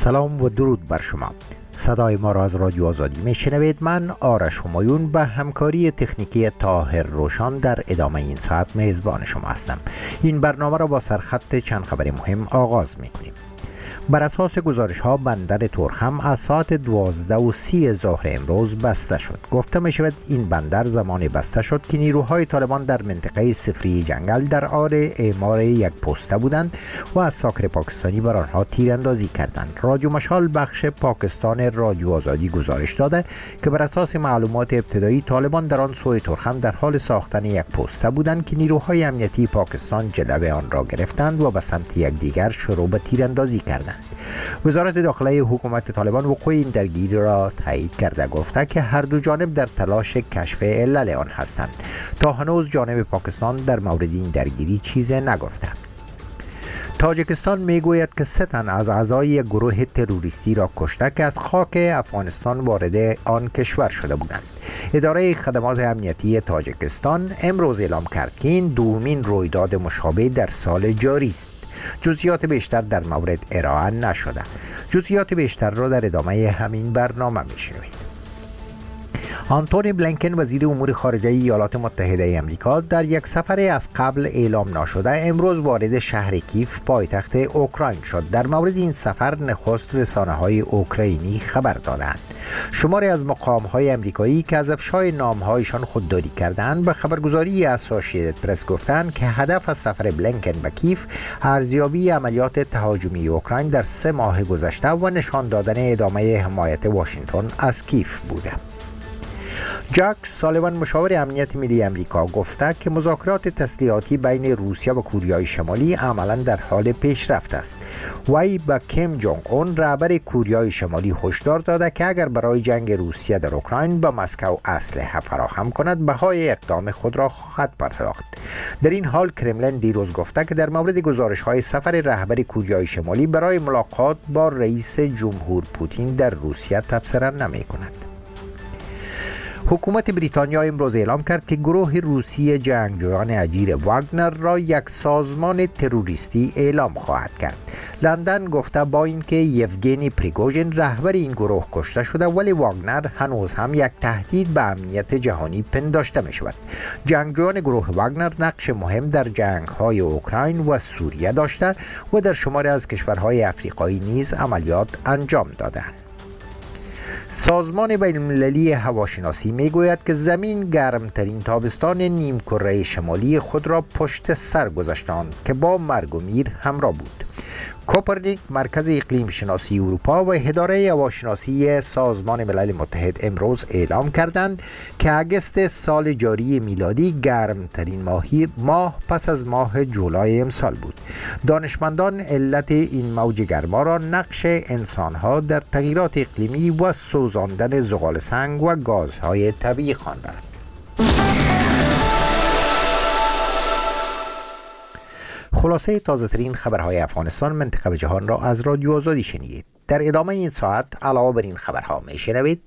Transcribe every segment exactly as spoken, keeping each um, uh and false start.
سلام و درود بر شما. صدای ما را از رادیو آزادی میشنوید. من آرش همایون به همکاری تکنیکی طاهر روشان در ادامه این ساعت میزبان شما هستم. این برنامه را با سرخط چند خبر مهم آغاز میکنیم. بر اساس گزارش ها بندر تورخم از ساعت دوازده و سی ظهر امروز بسته شد. گفته می شود این بندر زمان بسته شد که نیروهای طالبان در منطقه صفری جنگل در حال اعمار یک پسته بودند و از ساکر پاکستانی بر آنها تیراندازی کردند. رادیو مشال بخش پاکستان رادیو آزادی گزارش داده که بر اساس معلومات ابتدایی طالبان در آن سوی تورخم در حال ساختن یک پسته بودند که نیروهای امنیتی پاکستان جلوه آن را گرفتند و به سمت یکدیگر شروع به تیراندازی کردند. وزارت داخلی حکومت طالبان وقوع این درگیری را تایید کرده، گفته که هر دو جانب در تلاش کشف علل آن هستند. تا هنوز جانب پاکستان در مورد این درگیری چیزی نگفته. تاجیکستان میگوید که سه تن از اعضای یک گروه تروریستی را کشته که از خاک افغانستان وارد آن کشور شده بودند. اداره خدمات امنیتی تاجیکستان امروز اعلام کرد که این دومین رویداد مشابه در سال جاری است. جزئیات بیشتر در مورد ارائه نشده. جزئیات بیشتر را در ادامه همین برنامه میشنوید. آنتونی بلینکن وزیر امور خارجه ایالات متحده آمریکا در یک سفر از قبل اعلام نشده امروز وارد شهر کیف پایتخت اوکراین شد. در مورد این سفر نخست رسانه‌های اوکراینی خبر دادند. شماری از مقام‌های آمریکایی که از افشای نام‌هایشان خودداری کردند به خبرگزاری اسوسییتد پرس گفتند که هدف از سفر بلینکن به کیف ارزیابی عملیات تهاجمی اوکراین در سه ماه گذشته و نشان دادن ادامه حمایت واشنگتن از کیف بوده. جک سالیوان مشاور امنیت ملی آمریکا گفته که مذاکرات تسلیحاتی بین روسیه و کوریای شمالی عملا در حال پیشرفت است. وی به کیم جونگ اون رهبر کوریای شمالی هشدار داده که اگر برای جنگ روسیه در اوکراین به مسکو اسلحه فراهم کند بهای اقدام خود را خواهد پرداخت. در این حال کرملین دیروز گفته که در مورد گزارش‌های سفر رهبر کوریای شمالی برای ملاقات با رئیس جمهور پوتین در روسیه تبصره نمی‌کند. حکومت بریتانیا امروز اعلام کرد که گروه روسی جنگجویان اجیر واگنر را یک سازمان تروریستی اعلام خواهد کرد. لندن گفته با اینکه یوگنی پریگوژین رهبر این گروه کشته شده ولی واگنر هنوز هم یک تهدید به امنیت جهانی پنداشته می شود. جنگجویان گروه واگنر نقش مهم در جنگ‌های اوکراین و سوریه داشته و در شماری از کشورهای افریقایی نیز عملیات انجام دادند. سازمان بین المللی هواشناسی میگوید که زمین گرمترین تابستان نیم کره شمالی خود را پشت سر گذاشتند که با مرگ و میر همراه بود. کوپرنیک، مرکز اقلیم شناسی اروپا و اداره هواشناسی سازمان ملل متحد امروز اعلام کردند که اگست سال جاری میلادی گرمترین ماهی ماه پس از ماه جولای امسال بود. دانشمندان علت این موج گرما را نقش انسانها در تغییرات اقلیمی و سوزاندن زغال سنگ و گازهای طبیعی خواندند. خلاصه تازه ترین خبرهای افغانستان، منطقه و جهان را از رادیو آزادی شنیدید. در ادامه این ساعت علاوه بر این خبرها می شنوید: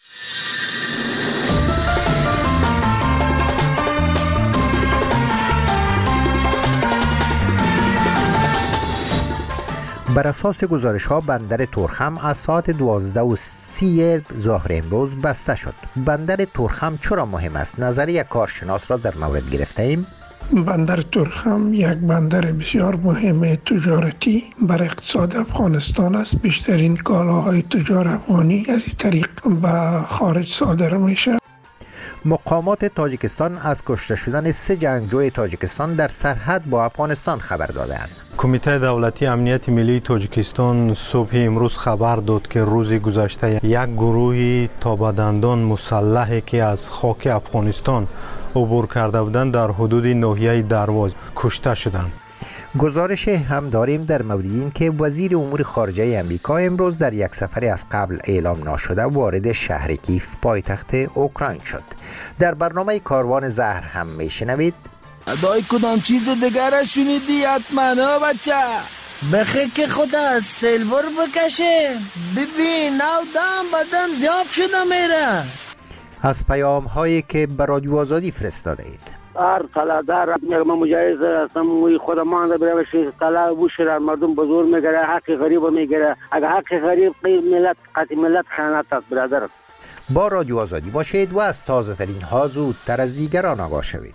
بر اساس گزارش ها بندر تورخم از ساعت دوازده و سی ظهر امروز بسته شد. بندر تورخم چرا مهم است؟ نظر یک کارشناس را در مورد گرفته ایم. بندر تورخم یک بندر بسیار مهم تجارتی بر اقتصاد افغانستان است. بیشترین کالاهای تجار افغانی از این طریق به خارج صادر میشه. مقامات تاجیکستان از کشته شدن سه جنگجوی تاجیکستان در سرحد با افغانستان خبر دادند. کمیته دولتی امنیت ملی تاجیکستان صبح امروز خبر داد که روز گذشته یک گروه تا به دندان مسلحی که از خاک افغانستان عبور کرده بودند در حدود ناحیه درواز کشته شدند. گزارش هم داریم در مورد این که وزیر امور خارجه آمریکا امروز در یک سفر از قبل اعلام نشده وارد شهر کیف پایتخت اوکراین شد. در برنامه کاروان زهر هم میشنوید: ادای کدام چیز دیگر شنیدی حتما بچه؟ بخیر که خدا از سیلور بکشه. ببین نو دم بدم زیاف شده میره. از پیام هایی که به رادیو آزادی فرستاده اید. هر طلبدار من مجاز هستم خود مانده برای طلب بوشه مردم بزرگ میگیره، حق غریب میگیره. اگر حق غریب ملت قطع ملت خیانت است برادر. با رادیو آزادی باشید و از تازه ترین ها زودتر از دیگران آگاه شوید.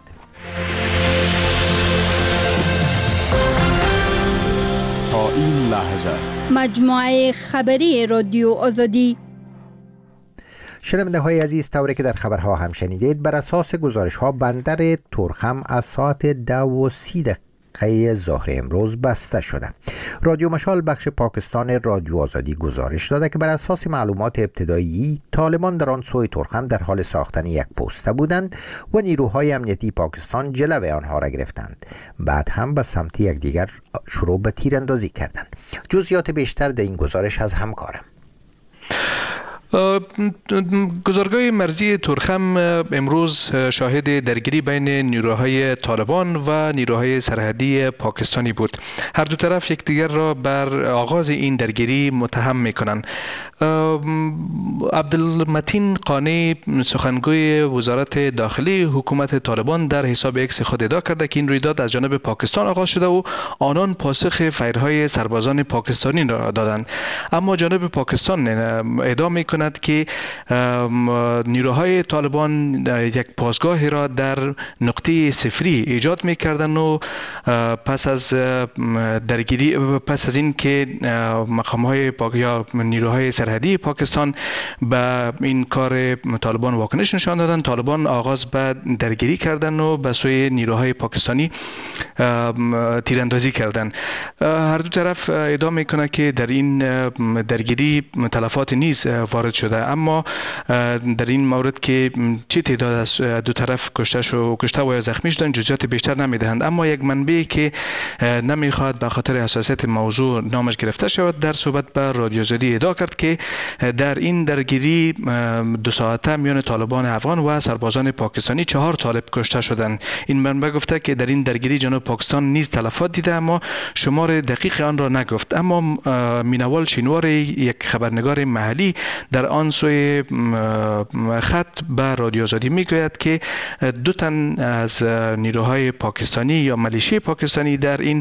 تا این لحظه مجموعه خبری رادیو آزادی. شنونده های عزیز، طوری که در خبرها هم شنیدید، بر اساس گزارش ها بندر تورخم از ساعت دو و سی دقیقه ظهر امروز بسته شده. رادیو مشال بخش پاکستان رادیو آزادی گزارش داده که بر اساس معلومات ابتدایی طالبان در آن سوی تورخم در حال ساختن یک پوسته بودند و نیروهای امنیتی پاکستان جلوه آنها را گرفتند. بعد هم به سمت یکدیگر شروع به تیراندازی کردند. جزئیات بیشتر در این گزارش از همکارم. گزارگاه مرزی تورخم امروز شاهد درگیری بین نیروهای طالبان و نیروهای سرحدی پاکستانی بود. هر دو طرف یکدیگر را بر آغاز این درگیری متهم می‌کنند. عبدالمتین قانی سخنگوی وزارت داخلی حکومت طالبان در حساب ایکس خود ادعا کرده که این رویداد از جانب پاکستان آغاز شده و آنان پاسخ فایرهای سربازان پاکستانی را دادند. اما جانب پاکستان ادعا می‌کند که نیروهای طالبان یک پاسگاه را در نقطه صفری ایجاد می‌کردند و پس از درگیری پس از این که مقام‌های یا نیروهای سرحدی پاکستان به این کار طالبان واکنش نشان دادند، طالبان آغاز به درگیری کردند و به سوی نیروهای پاکستانی تیراندازی کردند. هر دو طرف ادعا می‌کنند که در این درگیری تلفات نیز وارد شده، اما در این مورد که چه تعداد از دو طرف کشته شو کشته و یا زخمی شدند جزئیات بیشتر نمیدهند. اما یک منبعی که نمیخواد به خاطر حساسیت موضوع نامش گرفته شود در صحبت با رادیو آزادی ادعا کرد که در این درگیری دو ساعته میان طالبان افغان و سربازان پاکستانی چهار طالب کشته شدند. این منبع گفته که در این درگیری جنوب پاکستان نیز تلفات دیده اما شمار دقیق آن را نگفت. اما مینوال شینوار یک خبرنگار محلی در آن سوی خط به رادیو آزادی میگوید که دو تن از نیروهای پاکستانی یا ملیشه پاکستانی در این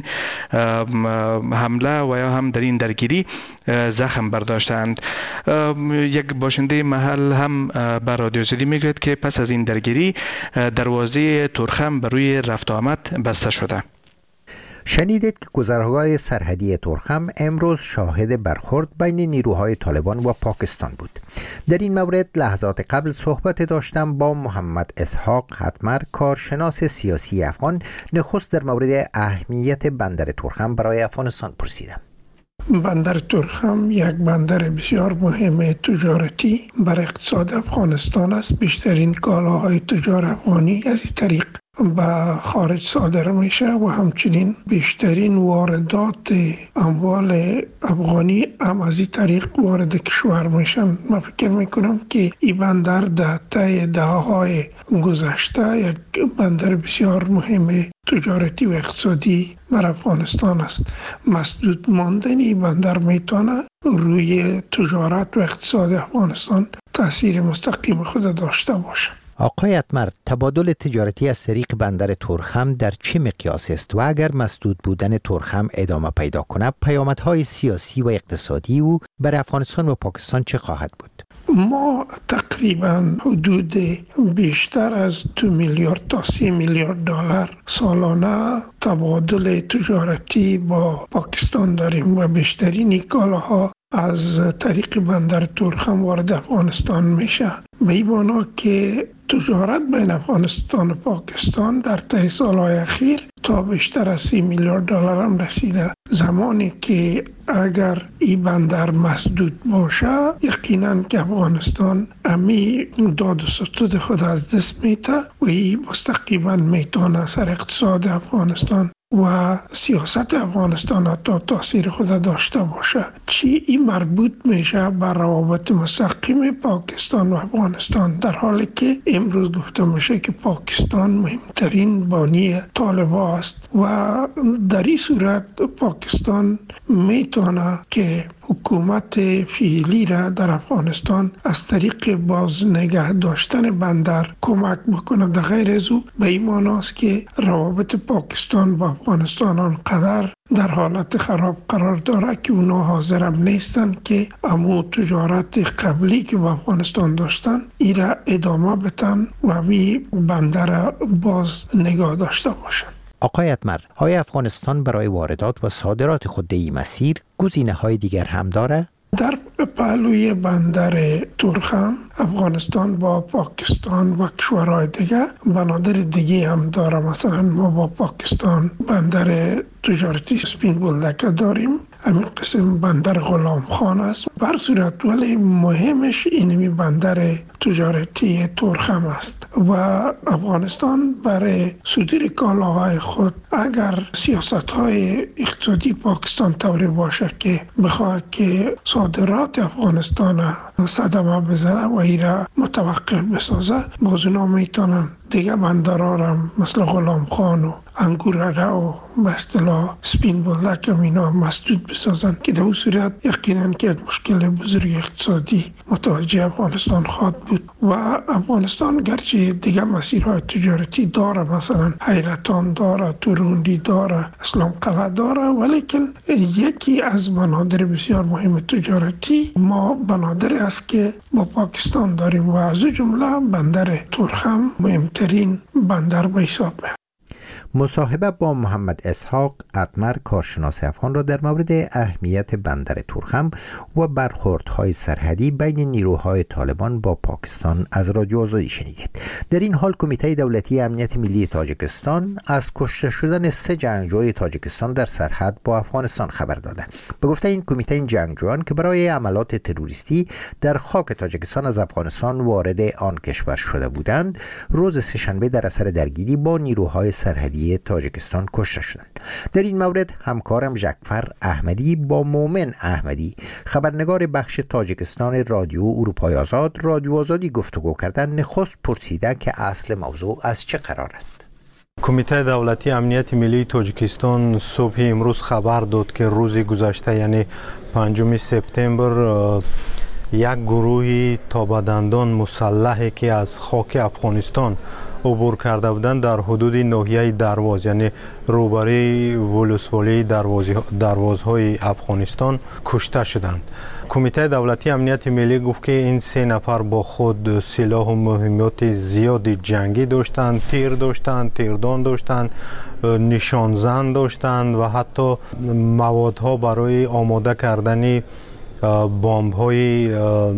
حمله و یا هم در این درگیری زخم برداشتند. یک باشنده محل هم به رادیو آزادی میگوید که پس از این درگیری دروازه تورخم بر روی رفت و آمد بسته شده. شنیدید که گذرگاه سرحدی تورخم امروز شاهد برخورد بین نیروهای طالبان و پاکستان بود. در این مورد لحظات قبل صحبت داشتم با محمد اسحاق حتمر، کارشناس سیاسی افغان. نخست در مورد اهمیت بندر تورخم برای افغانستان پرسیدم. بندر تورخم یک بندر بسیار مهم تجارتی بر اقتصاد افغانستان است. بیشترین کالاهای تجار افغانی از این طریق به خارج صادر میشه و همچنین بیشترین واردات اموال افغانی هم از این طریق وارد کشور میشن. من فکر میکنم که این بندر در طی دهه‌های گذشته یک بندر بسیار مهم تجارتی و اقتصادی بر افغانستان است. مسدود ماندن این بندر میتونه روی تجارت و اقتصاد افغانستان تاثیر مستقیم خود داشته باشه. آقای حتمر، تبادل تجارتی از طریق بندر تورخم در چه مقیاس است و اگر مسدود بودن تورخم ادامه پیدا کنه پیامدهای سیاسی و اقتصادی او بر افغانستان و پاکستان چه خواهد بود؟ ما تقریبا حدود بیشتر از دو میلیارد تا سه میلیارد دلار سالانه تبادل تجارتی با پاکستان داریم و بیشترین کالاها از طریق بندر تورخم وارد افغانستان میشه. به این معنا که تجارت بین افغانستان و پاکستان در طی سالهای اخیر تا بیشتر از سی میلیارد دلار هم رسیده. زمانی که اگر این بندر مسدود باشه یقینا که افغانستان امی داد و ستود خود از دست میته و این مستقیما میتونه سر اقتصاد افغانستان و سیاست افغانستان حتی تاثیر خود داشته باشه. چی این مربوط میشه به روابط مستقیم پاکستان و افغانستان، در حالی که امروز گفته میشه که پاکستان مهمترین بانی طالبان است و در این صورت پاکستان میتونه که حکومت فعلی را در افغانستان از طریق باز نگه داشتن بندر کمک بکنه. در غیر از او به این معنی است که روابط پاکستان و افغانستان آنقدر در حالت خراب قرار داره که اونا حاضر هم نیستن که امو تجارت قبلی که با افغانستان داشتن ای را ادامه بتن و می بندر باز نگاه داشته باشن. آقای اتمر، آیا افغانستان برای واردات و صادرات خود در این مسیر گزینه های دیگر هم داره؟ در پهلوی بندر تورخم افغانستان با پاکستان و کشورهای دیگه بنادر دیگه هم داره. مثلا ما با پاکستان بندر تجارتی سپین بولدک داریم، همین قسم بندر غلام خان است. بر صورت ولی مهمش اینمی بندر تجارتی تورخم است و افغانستان برای صدور کالاهای خود اگر سیاست های اقتصادی پاکستان طوری باشه که بخواد که صادرات افغانستان صدمه بزنه و ایره متوقف بسازه، باز اونا میتونن دیگه بندرها را مثل غلام خان و انگورده و به اصطلاح سپین بولدک هم اینا مسدود بسازن که در اون صورت یقینا که یک مشکل بزرگ اقتصادی متوجه افغانستان خواهد بود. و افغانستان گرچه دیگه مسیرهای تجارتی داره، مثلا حیرتان داره، توروندی داره، اسلام قلعه داره، ولیکن یکی از بنادر بسیار مهم تجارتی ما بنادر است که با پاکستان داریم و از جمله بندر تورخم مهمترین بندر به حساب میاد. مصاحبه با محمد اسحاق اتمر، کارشناس افغان را در مورد اهمیت بندر تورخم و برخوردهای سرحدی بین نیروهای طالبان با پاکستان از رادیو آزادی شنیدید. در این حال کمیته دولتی امنیت ملی تاجیکستان از کشته شدن سه جنگجوی تاجیکستان در سرحد با افغانستان خبر داده. به گفته این کمیته، این جنگجویان که برای عملات تروریستی در خاک تاجیکستان از افغانستان وارد آن کشور شده بودند، روز سه‌شنبه در اثر درگیری با نیروهای سرحدی تاجیکستان کشته شدند. در این مورد همکارم جعفر احمدی با مومن احمدی، خبرنگار بخش تاجیکستان رادیو اروپای آزاد، رادیو آزادی گفتگو کردن. نخست پرسیده که اصل موضوع از چه قرار است. کمیته دولتی امنیت ملی تاجیکستان صبح امروز خبر داد که روز گذشته یعنی پنجم سپتامبر یک گروهی تا به دندان مسلحی که از خاک افغانستان عبور کرده بودند در حدود ناحیه درواز یعنی روبروی ولسوالی دروازهای افغانستان کشته شدند. کمیته دولتی امنیت ملی گفت که این سه نفر با خود سلاح و مهمات زیاد جنگی داشتند، تیر داشتند، تیردان داشتند، نشانزن داشتند و حتی موادها برای آماده کردن بمب های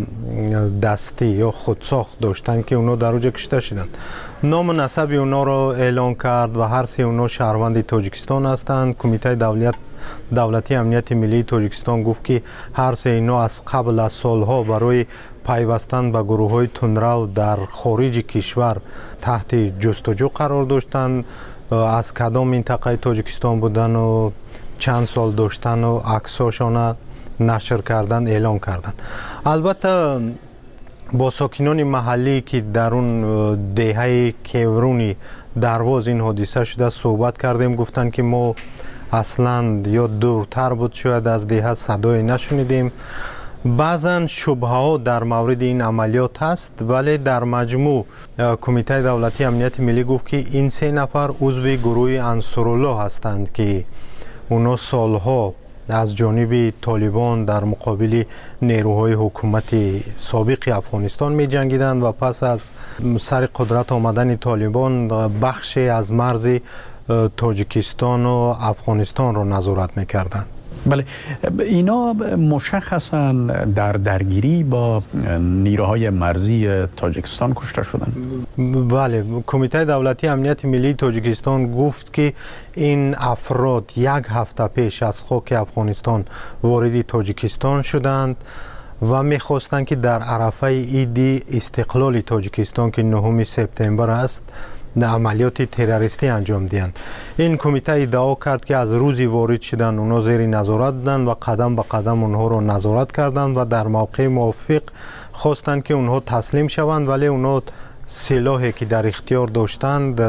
دستی یا خودساخت داشتند که اونا در اوج کشته شدند. نام نسب اونا را اعلان کرد و هر سه اونا شهروند تاجیکستان هستند. کمیته دولت دولتی امنیت ملی تاجیکستان گفت که هر سه اینا از قبل از سالها برای پیوستن به گروه های تندرو در خارج کشور تحت جستجو قرار داشتند، از کدام منطقه تاجیکستان بودن و چند سال داشتن و عکساشان نشر کردن اعلان کردن. البته با ساکنان محلی که در اون دهه کیورونی درواز این حادثه شده صحبت کردیم، گفتن که ما اصلا یا دورتر بود شاید از دهه صدای نشنیدیم. بعضا شبهه ها در مورد این عملیات هست، ولی در مجموع کمیته دولتی امنیت ملی گفت که این سه نفر عضو گروه انصارالله هستند که اونا سالها از جانب طالبان در مقابل نیروهای حکومت سابق افغانستان می جنگیدند و پس از سر قدرت آمدن طالبان بخشی از مرز تاجیکستان و افغانستان را نظارت می کردند. بله، اینا مشخصا در درگیری با نیروهای مرزی تاجیکستان کشته شدند. بله، کمیته دولتی امنیت ملی تاجیکستان گفت که این افراد یک هفته پیش از خاک افغانستان وارد تاجیکستان شدند و می‌خواستند که در عرفه عید استقلال تاجیکستان که نهم سپتامبر است عملیات تروریستی انجام دهند. این کمیته ادعا کرد که از روزی وارد شدن اونها زیر نظارت بودند و قدم به قدم اونها رو نظارت کردند و در موقع موافق خواستند که اونها تسلیم شوند، ولی اونها سلاحی که در اختیار داشتند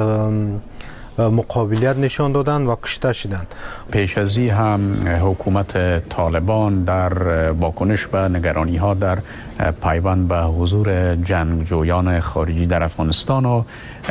مقابلیت نشان دادند و کشته شدند. پیش از این هم حکومت طالبان در واکنش به نگرانی ها در پیوند به حضور جنگجویان خارجی در افغانستان و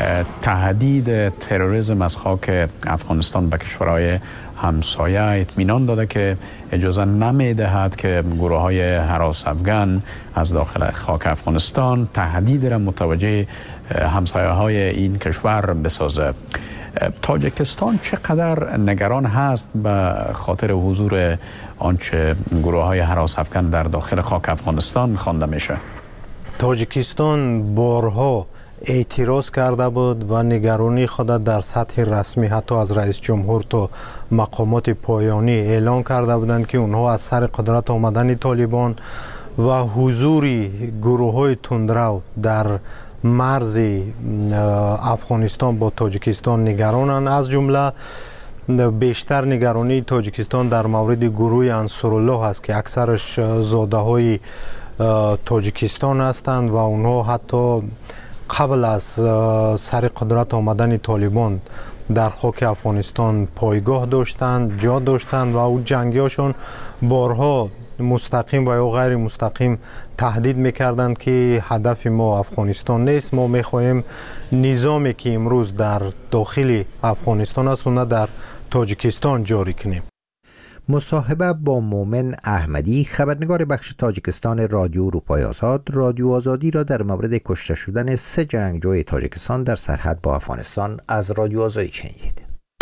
تهدید تروریسم از خاک افغانستان به کشورهای همسایه اطمینان داده که اجازه نمیدهد که گروه های هراس افغان از داخل خاک افغانستان تهدید را متوجه همسایه های این کشور بسازه. تاجیکستان چقدر نگران هست به خاطر حضور آنچه گروه های هراس افغان در داخل خاک افغانستان خوانده میشه؟ تاجیکستان بارها اعتراض کرده بود و نگرانی خود در سطح رسمی حتی از رئیس جمهور تا مقامات پایانی اعلان کرده بودند که اونها از سر قدرت آمدن طالبان و حضور گروه های تندرو در مرز افغانستان با تاجیکستان نگرانند. از جمله بیشتر نگرانی تاجیکستان در مورد گروه انصارالله است که اکثرش زاده های تاجیکستان هستند و اونها حتی قبل از سر قدرت آمدن طالبان در خاک افغانستان پایگاه داشتند، جا داشتند و او جنگیاشون بارها مستقیم و یا غیر مستقیم تهدید میکردند که هدف ما افغانستان نیست، ما میخواهیم نظامی که امروز در داخل افغانستان است و نه در تاجیکستان جاری کنیم. مصاحبه با مومن احمدی، خبرنگار بخش تاجیکستان رادیو اروپای آزاد، رادیو آزادی را در مورد کشته شدن سه جنگجوی تاجیکستان در سرحد با افغانستان از رادیو آزادی شنیدید.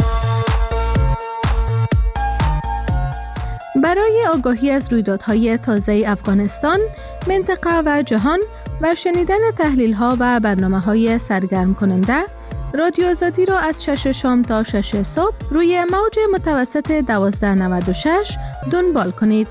برای آگاهی از رویدادهای تازه افغانستان، منطقه و جهان و شنیدن تحلیل‌ها و برنامه‌های سرگرم کننده، رادیو آزادی را از شش شام تا شش صبح روی موج متوسط دوازده نود و شش دنبال کنید.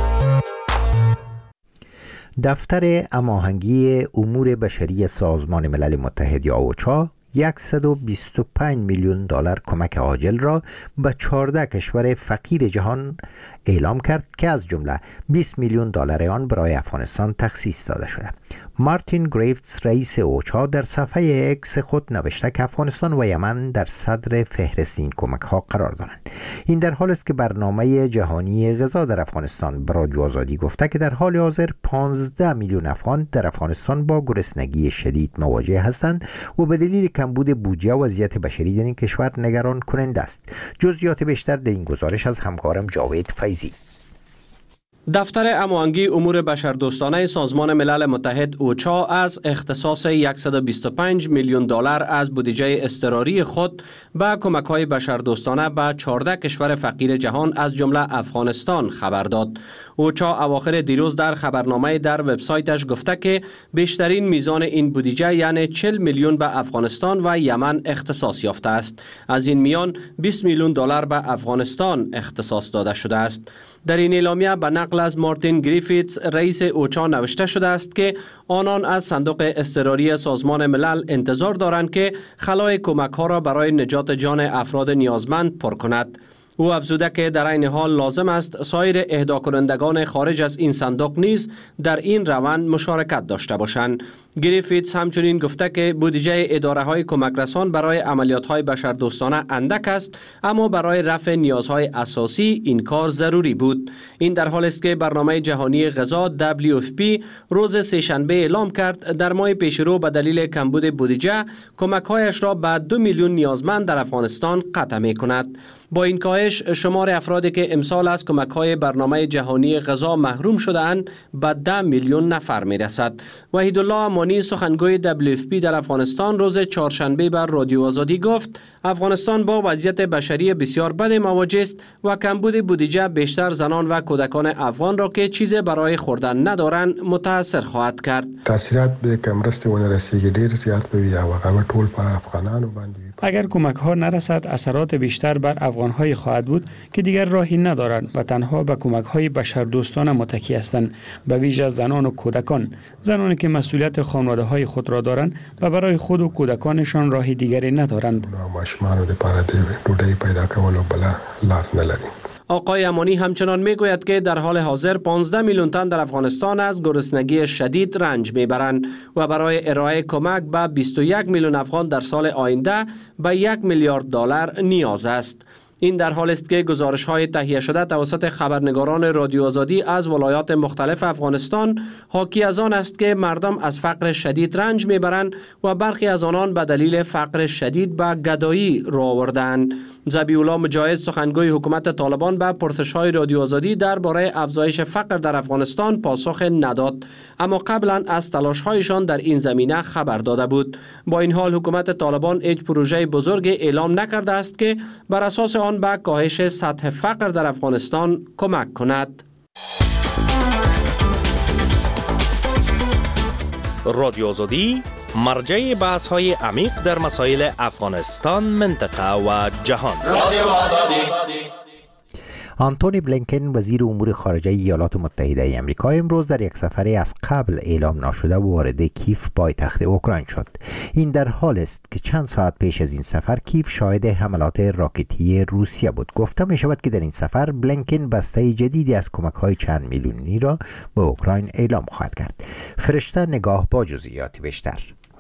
دفتر هماهنگی امور بشری سازمان ملل متحد یا اوچا صد و بیست و پنج میلیون دلار کمک عاجل را به چهارده کشور فقیر جهان اعلام کرد که از جمله بیست میلیون دلار آن برای افغانستان تخصیص داده شده. مارتین گریفتس رئیس اوچا در صفحه اکس خود نوشته که افغانستان و یمن در صدر فهرست این کمک ها قرار دارند. این در حال است که برنامه جهانی غذا در افغانستان به رادیو آزادی گفته که در حال حاضر پانزده میلیون افغان در افغانستان با گرسنگی شدید مواجه هستند و به دلیل کمبود بودجه و وضعیت بشری در این کشور نگران کننده است. جزئیات بیشتر در این گزارش از همکارم جاوید فیضی. دفتر هماهنگی امور بشردوستانه سازمان ملل متحد اوچا از اختصاص صد و بیست و پنج میلیون دلار از بودجه اضطراری خود به کمک‌های بشردوستانه به چهارده کشور فقیر جهان از جمله افغانستان خبر داد. اوچا اواخر دیروز در خبرنامه در وبسایتش گفته که بیشترین میزان این بودجه یعنی چهل میلیون به افغانستان و یمن اختصاص یافته است. از این میان بیست میلیون دلار به افغانستان اختصاص داده شده است. در این اعلامیه به نقل از مارتین گریفتس رئیس اوچا نوشته شده است که آنان از صندوق اضطراری سازمان ملل انتظار دارند که خلای کمک ها را برای نجات جان افراد نیازمند پر کند. او افزوده که در این حال لازم است سایر اهدا کنندگان خارج از این صندوق نیز در این روند مشارکت داشته باشند. گریفتس همچنین گفته که بودجه اداره های کمک رسان برای عملیات های بشردوستانه اندک است، اما برای رفع نیازهای اساسی این کار ضروری بود. این در حال است که برنامه جهانی غذا دبلیو اف پی روز سه‌شنبه اعلام کرد در ماه پیشرو به دلیل کمبود بودجه کمک هایش را به دو میلیون نیازمند در افغانستان قطع می کند. با این کاهش شمار افرادی که امسال از کمک های برنامه جهانی غذا محروم شده‌اند به ده میلیون نفر می رسد. وحیدالله امانی سخنگوی دبلیو اف پی در افغانستان روز چهارشنبه بر رادیو آزادی گفت افغانستان با وضعیت بشری بسیار بد مواجه است و کمبود بودجه بیشتر زنان و کودکان افغان را که چیز برای خوردن ندارند متاثر خواهد کرد. تاثیرات به کمرست ونه رسیدگی ډیر زیات به یا واقعا ټول پر افغانانو باندې اگر کمک ها نرسد اثرات بیشتر بر افغان های خواهد خواهد بود که دیگر راهی ندارند و تنها به کمک‌های بشردوستانه متکی هستند، به ویژه زنان و کودکان، زنانی که مسئولیت خانواده‌های خود را دارند و برای خود و کودکانشان راه دیگری ندارند. ماشومان د پاره د ډوډۍ پیدا کولو بل لار نه لري. آقای امانی همچنان میگوید که در حال حاضر پانزده میلیون تن در افغانستان از گرسنگی شدید رنج میبرند و برای ارائه کمک به بیست و یک میلیون افغان در سال آینده به یک میلیارد دلار نیاز است. این در حالی است که گزارش‌های تهیه شده توسط خبرنگاران رادیو آزادی از ولایات مختلف افغانستان حاکی از آن است که مردم از فقر شدید رنج میبرند و برخی از آنان به دلیل فقر شدید به گدایی رو آوردند. ذبیح‌الله مجاهد سخنگوی حکومت طالبان به پرسش‌های رادیو آزادی درباره افزایش فقر در افغانستان پاسخ نداد، اما قبلا از تلاش‌هایشان در این زمینه خبر داده بود. با این حال حکومت طالبان هیچ پروژه بزرگ اعلام نکرده است که بر اساس آن به کاهش سطح فقر در افغانستان کمک کند. رادیو آزادی مرجع بحث های عمیق در مسائل افغانستان، منطقه و جهان. رادیو آزادی. آنتونی بلینکن وزیر امور خارجه ایالات متحده آمریکا امروز در یک سفری از قبل اعلام نشده وارد کیف پایتخت اوکراین شد. این در حال است که چند ساعت پیش از این سفر کیف شاهد حملات راکتی روسیه بود. گفته می شود که در این سفر بلینکن بسته جدیدی از کمک‌های چند میلیونی را به اوکراین اعلام خواهد کرد. فرشته نگاه با جزئیات بیشتر.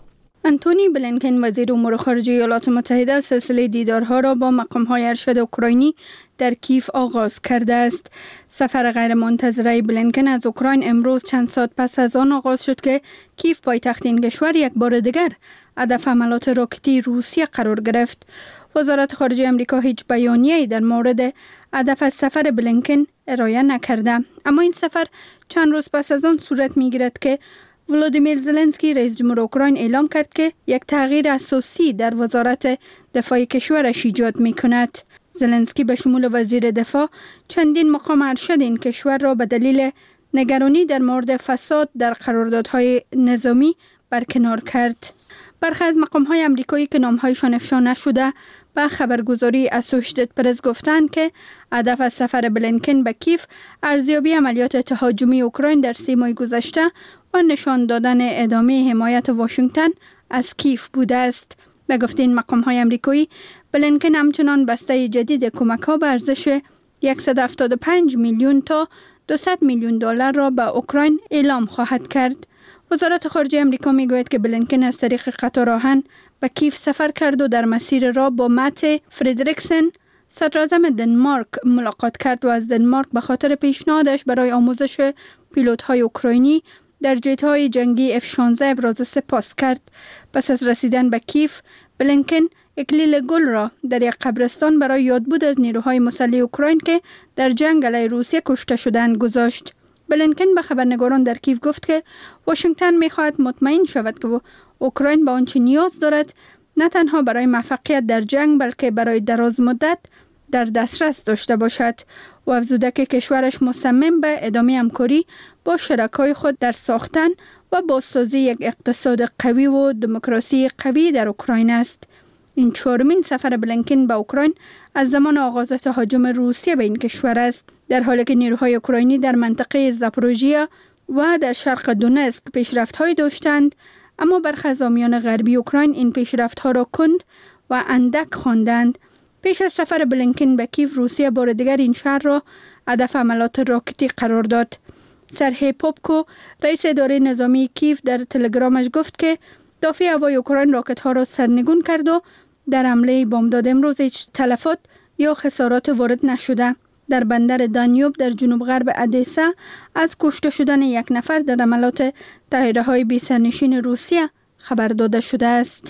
آنتونی بلینکن وزیر امور خارجه ایالات متحده سلسله دیدارها را با مقام‌های ارشد اوکراینی در کیف آغاز کرده است. سفر غیرمنتظره بلینکن از اوکراین امروز چند ساعت پس از آن آغاز شد که کیف پایتخت این کشور یک بار دیگر هدف حملات راکتی روسیه قرار گرفت. وزارت خارجه آمریکا هیچ بیانیه‌ای در مورد هدف از سفر بلینکن ارائه نکرده، اما این سفر چند روز پس از آن صورت می‌گیرد که ولودیمیر زلنسکی رئیس جمهور اوکراین اعلام کرد که یک تغییر اساسی در وزارت دفاع کشورش ایجاد می‌کند. زلنسکی به شمول وزیر دفاع چندین مقام ارشد این کشور را به دلیل نگرانی در مورد فساد در قراردادهای نظامی برکنار کرد. برخی از مقام‌های آمریکایی که نام‌هایشان افشا نشده به خبرگزاری اسوشیتد پرس گفتند که هدف از سفر بلینکن به کیف ارزیابی عملیات تهاجمی اوکراین در سی ماه گذشته و نشان دادن ادامه حمایت واشنگتن از کیف بوده است. به گفته این مقام‌های آمریکایی، بلینکن همچنان بسته جدید کمک‌ها به ارزش صد و هفتاد و پنج میلیون تا دویست میلیون دلار را به اوکراین اعلام خواهد کرد. وزارت خارجه آمریکا میگوید که بلینکن از طریق قطار آهن به کیف سفر کرد و در مسیر را با مت فردریکسن صدراعظم دنمارک ملاقات کرد و از دنمارک به خاطر پیشنهادش برای آموزش پیلوت‌های اوکراینی در جت‌های جنگی اف شانزده ابراز سپاس کرد. پس از رسیدن به کیف، بلینکن اکلیل گل را در یک قبرستان برای یادبود از نیروهای مسلح اوکراین که در جنگ علیه روسیه کشته شدند گذاشت. بلینکن به خبرنگاران در کیف گفت که واشنگتن می‌خواهد مطمئن شود که اوکراین با آنچه نیاز دارد نه تنها برای موفقیت در جنگ بلکه برای دراز مدت در دسترس داشته باشد و افزوده که کشورش مصمم به ادامه همکاری با شرکای خود در ساختن و بازسازی یک اقتصاد قوی و دموکراسی قوی در اوکراین است. این چهارمین سفر بلینکن به اوکراین از زمان آغاز تهاجم روسیه به این کشور است، در حالی که نیروهای اوکراینی در منطقه زاپوروژیا و در شرق دونتسک پیشرفت‌هایی داشتند، اما برخی از حامیان غربی اوکراین این پیشرفت‌ها را کند و اندک خواندند. پیش از سفر بلینکن به کیف، روسیه بار دیگر این شهر را هدف حملات راکتی قرار داد. سرهی پوپکو، رئیس اداره نظامی کیف، در تلگرامش گفت که دافع هوای اوکراین راکت‌ها را سرنگون کرد و در حمله بامداد امروز هیچ تلفات یا خسارات وارد نشده. در بندر دانیوب در جنوب غرب ادسا از کشته شدن یک نفر در حملات طیاره‌های بی سرنشین روسیه خبر داده شده است.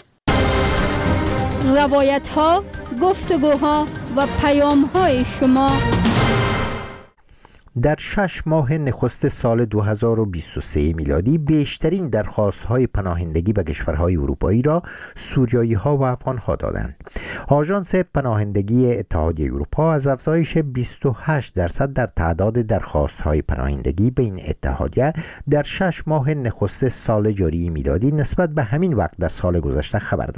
روایت‌ها، گفتگوها و پیام‌های شما در شش ماه نخست سال دو هزار و بیست و سه میلادی بیشترین درخواست‌های پناهندگی به کشورهای اروپایی را سوریایی‌ها و افغان‌ها دادند. آژانس پناهندگی اتحادیه اروپا از افزایش بیست و هشت درصد در تعداد درخواست‌های پناهندگی به این اتحادیه در شش ماه نخست سال جاری میلادی نسبت به همین وقت در سال گذشته خبر داده.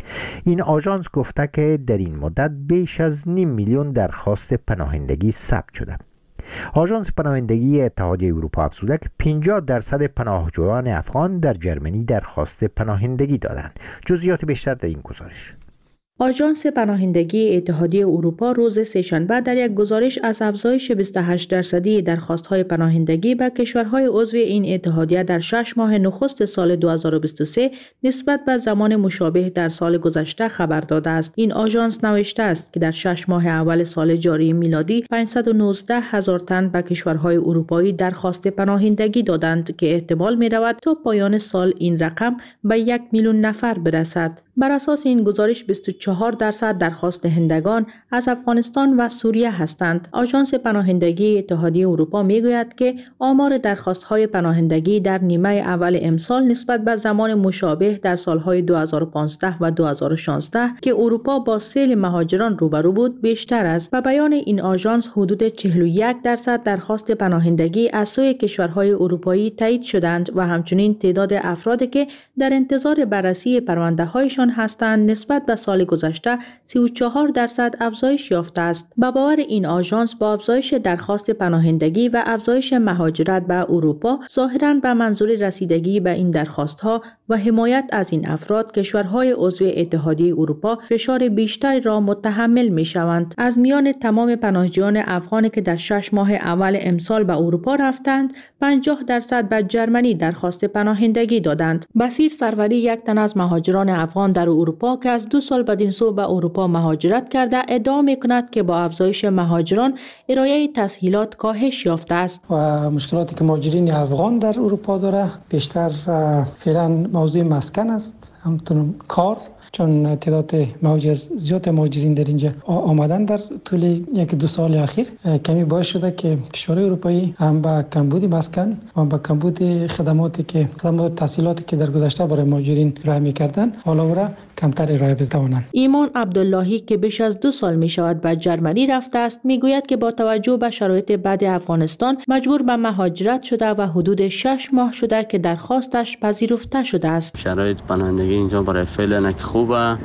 این آژانس گفته که در این مدت بیش از نیم میلیون درخواست پناهندگی ثبت شده. آژانس پناهندگی اتحادیه اروپا افزوده که پنجاه درصد پناهجویان افغان در جرمنی درخواست پناهندگی دادند. جزئیات بیشتر در این گزارش. آژانس پناهندگی اتحادیه اروپا روز سه‌شنبه در یک گزارش از افزایش بیست و هشت درصدی درخواست‌های پناهندگی به کشورهای عضو این اتحادیه در شش ماه نخست سال دو هزار و بیست و سه نسبت به زمان مشابه در سال گذشته خبر داده است. این آژانس نوشته است که در شش ماه اول سال جاری میلادی پانصد و نوزده هزار تن به کشورهای اروپایی درخواست پناهندگی دادند که احتمال می‌رود تا پایان سال این رقم به یک میلیون نفر برسد. بر اساس این گزارش بیست و چهار درصد درخواست دهندگان از افغانستان و سوریه هستند. آژانس پناهندگی اتحادیه اروپا میگوید که آمار درخواست‌های پناهندگی در نیمه اول امسال نسبت به زمان مشابه در سال‌های دو هزار و پانزده و دو هزار و شانزده که اروپا با سیل مهاجران روبرو بود بیشتر است. به بیان این آژانس حدود چهل و یک درصد درخواست پناهندگی از سوی کشورهای اروپایی تایید شدند و همچنین تعداد افرادی که در انتظار بررسی پرونده‌هایشان هستند نسبت به سال گذشته سی و چهار درصد افزایش یافته است. به باور این آژانس با افزایش درخواست پناهندگی و افزایش مهاجرت به اروپا ظاهراً به منظور رسیدگی به این درخواست‌ها و حمایت از این افراد کشورهای عضو اتحادیه اروپا فشار بیشتری را متحمل می‌شوند. از میان تمام پناهجویان افغانی که در شش ماه اول امسال به اروپا رفتند، پنجاه درصد به جرمنی درخواست پناهندگی دادند. بصیر سروری یک تن از مهاجران افغان در اروپا که از دو سال بدین سو به اروپا مهاجرت کرده ادعا می‌کند که با افزایش مهاجران ارائه تسهیلات کاهش یافته است و مشکلاتی که مهاجرین افغان در اروپا داره بیشتر فعلا موضوع مسکن است، همچنین کار، چون تعداد مهاجر زیاد مهاجرین در اینجا آمدن در طول یک دو سال اخیر کمی باعث شده که کشورهای اروپایی هم با کمبود مسکن و با کمبود خدماتی که خدمات تسهیلاتی که در گذشته برای مهاجرین ارائه می‌کردند حالا ورا کمتر ارائه بتوانند. ایمان عبداللهی که بیش از دو سال می شود به جرمنی رفته است میگوید که با توجه به شرایط بد افغانستان مجبور به مهاجرت شده و حدود شش ماه شده که درخواستش پذیرفته شده است. شرایط پناهندگی اینجا برای فعلا خوبه.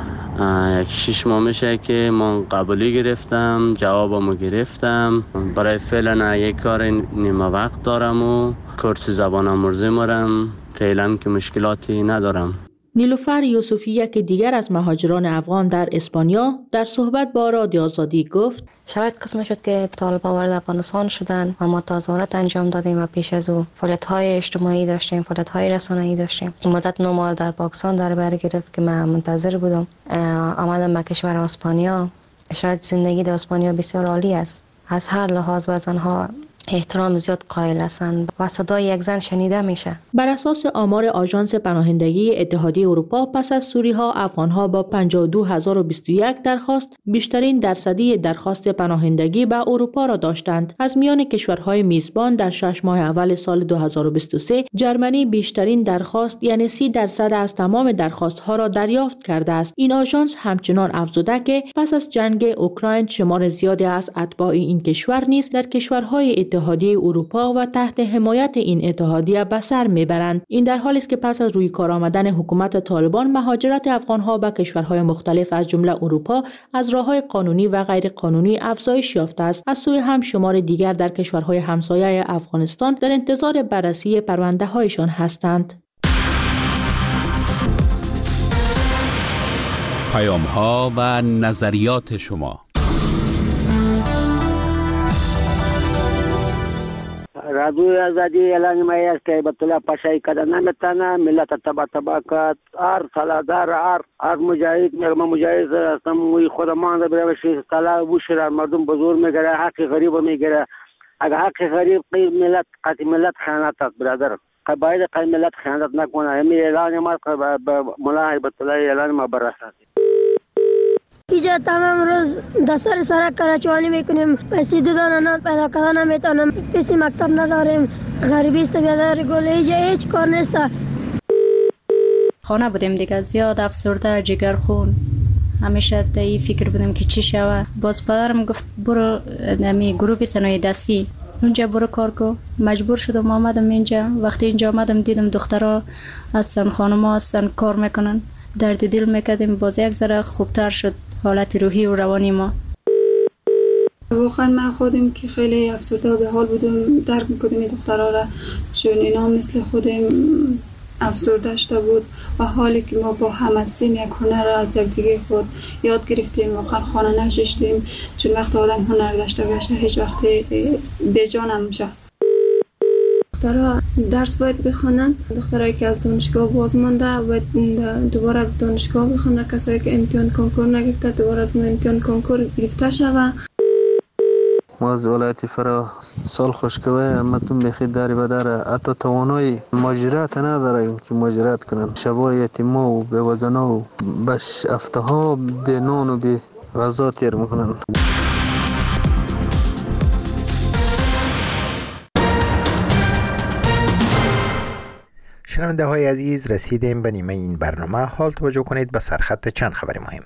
یک شش ماه میشه که من قبولی گرفتم، جوابمو گرفتم. برای فعلا یک کار نیمه وقت دارم و کورس زبان آموزی میرم. فعلا که مشکلاتی ندارم. نیلوفر یوسفی یک دیگر از مهاجران افغان در اسپانیا در صحبت با رادیو آزادی گفت شرایط قسم شد که طالبان وارد افغانستان شدن و ما تظاهرات انجام دادیم و پیش از او فعالیت‌های اجتماعی داشتیم، فعالیت‌های رسانه‌ای داشتیم. این مدت نه ماه در پاکستان در بر گرفت که من منتظر بودم. آمدم به کشور اسپانیا. شرایط زندگی در اسپانیا بسیار عالی است. از هر لحاظ و زنها احترام زیاد قائل هستند و صدای یک زن شنیده میشه. بر اساس آمار آژانس پناهندگی اتحادیه اروپا پس از سوری‌ها افغان‌ها با پنجاه و دو هزار و بیست و یک درخواست بیشترین درصدی درخواست پناهندگی به اروپا را داشتند. از میان کشورهای میزبان در شش ماه اول سال دو هزار و بیست و سه جرمنی بیشترین درخواست یعنی سی درصد از تمام درخواست‌ها را دریافت کرده است. این آژانس همچنان افزوده که پس از جنگ اوکراین شمار زیادی از اتباع این کشور نیز در کشورهای اتحادیه اروپا و تحت حمایت این اتحادیه به سر میبرند. این در حالی است که پس از روی کار آمدن حکومت طالبان مهاجرت افغانها به کشورهای مختلف از جمله اروپا از راههای قانونی و غیر قانونی افزایش یافته است. از سوی هم شمار دیگر در کشورهای همسایه افغانستان در انتظار بررسی پرونده‌هایشان هستند. پیام‌ها و نظریات شما. رادیوی آزادی اعلان ما است که به طلب پاشای کردن نمیتونه، ملت تبا تبا کرد. هر سالادار هر هر مجاهد میگم مجاهد هستم موی خود مانده بروشی طلا بوشرا مردم بزرگ میگیره، حق غریب میگیره. اگر حق غریب قید ملت قید ملت خیانت است برادر. قبایل قید ملت خیانت نکنه. همین اعلان ما به ملا هیبت الله اعلان ما بررسد. اینجا تمام روز دسر سرک کراچوانی میکنیم، پیسی دودان نان پیدا کردن نمیتونم، پیسی مکتب نداریم، غریبی است بیادر گله اینجا هیچ کار نیست. خانه بودیم دیگه، زیاد افسرده، جگر خون، همیشه تا این فکر بودیم که چی شوه. باز پدرم گفت برو نمی گروه صنایع دستی اونجا برو کار کو. مجبور شدم آمدم اینجا. وقتی اینجا آمدم دیدم دخترها هستن، خانم‌ها هستن کار میکنن. درد دل میکردیم. باز یک ذره خوبتر شد حالت روحی و روانی ما. واقعا من خودم که خیلی افسرده و به حال بودم درک میکردم این دخترها را، چون اینا مثل خودم افسرده شده بود و حالی که ما با هم هستیم یک هنر را از یک دیگه خود یاد گرفتیم. واقعا خانه نشستیم، چون وقت آدم هنر داشته باشه هیچ وقت بی جان نمیشه. دخترها درس باید بخونن، دخترایی که از دانشگاه باز مانده باید دوباره دانشگاه بخونن، کسایی که امتحان کنکور نگرفته دوباره از امتحان کنکور گرفته شوه. ما از ولایت فرا سال خوشکوه مردم بخی داری و داره، حتی توانای ماجرات نداره که ماجرات کنن. شبای یتیما و بیوزنا و بش افته ها به نان و به غذا تیر میکنن. شنونده های عزیز، رسیدیم به نیمه این برنامه. حال توجه کنید به سرخط چند خبر مهم.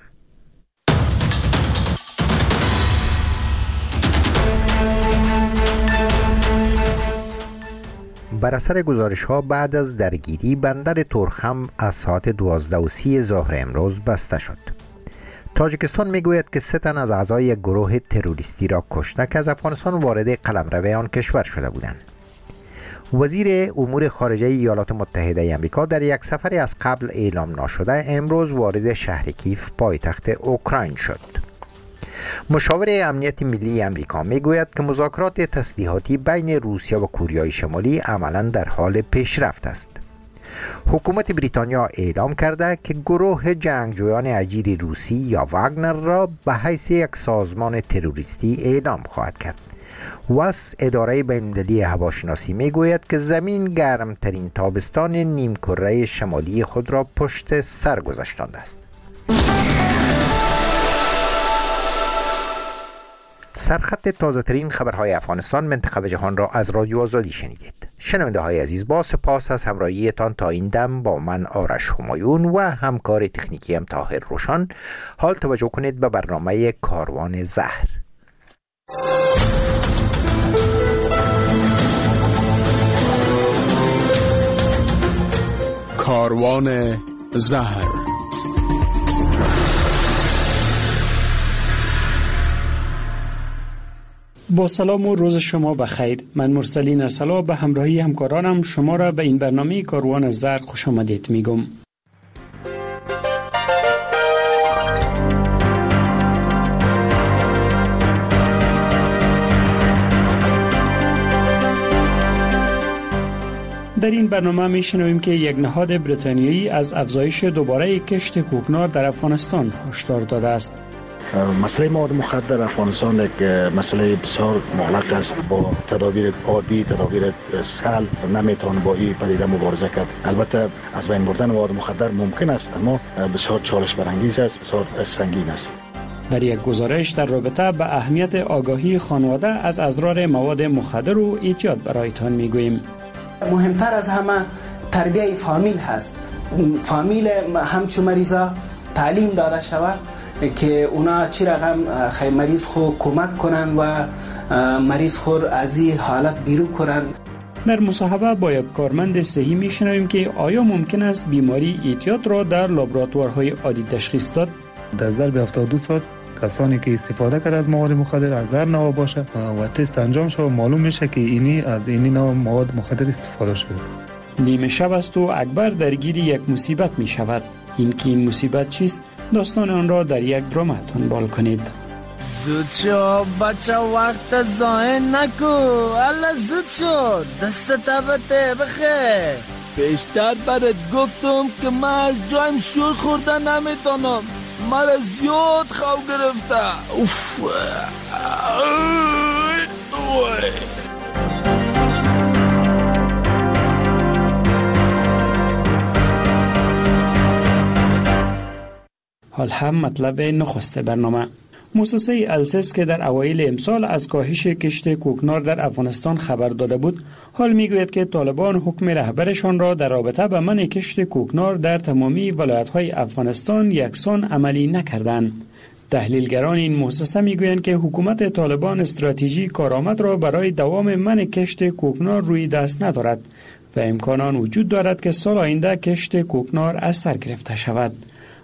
بر اثر گزارش ها بعد از درگیری بندر ترخم از ساعت دوازده و سی ظهر امروز بسته شد. تاجیکستان میگوید که سه تن از اعضای یک گروه تروریستی را کشته که از افغانستان وارد قلمرو آن کشور شده بودند. وزیر امور خارجه ایالات متحده آمریکا در یک سفری از قبل اعلام ناشده امروز وارد شهر کیف پایتخت اوکراین شد. مشاور امنیت ملی آمریکا میگوید که مذاکرات تسلیحاتی بین روسیه و کره شمالی عملاً در حال پیشرفت است. حکومت بریتانیا اعلام کرده که گروه جنگجویان اجیر روسی یا واگنر را به حیث یک سازمان تروریستی اعلام خواهد کرد. واس اداره بین‌المللی هواشناسی میگوید که زمین گرمترین تابستان نیمکره شمالی خود را پشت سر گذاشتانده است. سرخط تازه ترین خبرهای افغانستان، منطقه و جهان را از رادیو آزادی شنیدید. شنونده های عزیز، با سپاس از همراهیتان تا این دم با من آرش همایون و همکار تکنیکی ام طاهر روشان. حال توجه کنید به برنامه کاروان زهر. کاروان زهر. با سلام و روز شما بخیر. من مرسلین ارسلا به همراهی همکارانم شما را به این برنامه کاروان زهر خوش آمدید میگم. در این برنامه می شنویم که یک نهاد بریتانیایی از افزایش دوباره کشت کوکنار در افغانستان هشدار داده است. مسئله مواد مخدر در افغانستان یک مسئله بسیار مغلق است. با تدابیر عادی، تدابیر سهل نمیتوان با این پدیده مبارزه کرد. البته از بین بردن مواد مخدر ممکن است، اما بسیار چالش برانگیز است، بسیار سنگین است. در یک گزارش در رابطه به اهمیت آگاهی خانواده از اضرار مواد مخدر و اعتیاد برایتان میگوییم. مهمتر از همه تربیه فامیل هست. فامیل همچو مریضا تعلیم داده شود که اونا چی رقم خیلی مریض خود کمک کنن و مریض خود از این حالت بیرون کنن. در مصاحبه با یک کارمند صحی میشنویم که آیا ممکن است بیماری اعتیاد را در لابراتوارهای عادی تشخیص داد؟ در ظرف هفتاد و دو ساعت کسانی که استفاده کرده از مواد مخدر از هر نوع باشه و تست انجام شد معلوم میشه که اینی از اینی نوع مواد مخدر استفاده شده. نیمه شب است و اکبر درگیر یک مصیبت می شود. این که این مصیبت چیست؟ داستان آن را در یک دراما دنبال کنید. زود شو بچه، وقت ضایع نکو. الله زود شو، دست تبته بخیر. بیشتر برات گفتم که من از جایم شور خورده نمیتونم. مرا زیاد خواب گرفته. اوف. حال هم مطلب نخست برنامه. مؤسسه السس که در اوایل امسال از کاهش کشت کوکنار در افغانستان خبر داده بود، حال میگوید که طالبان حکم رهبرشان را در رابطه با منع کشت کوکنار در تمامی ولایت‌های افغانستان یکسان عملی نکردند. تحلیلگران این مؤسسه میگویند که حکومت طالبان استراتژی کارآمد را برای دوام منع کشت کوکنار روی دست ندارد و امکانان وجود دارد که سال آینده کشت کوکنار از سر گرفته شود.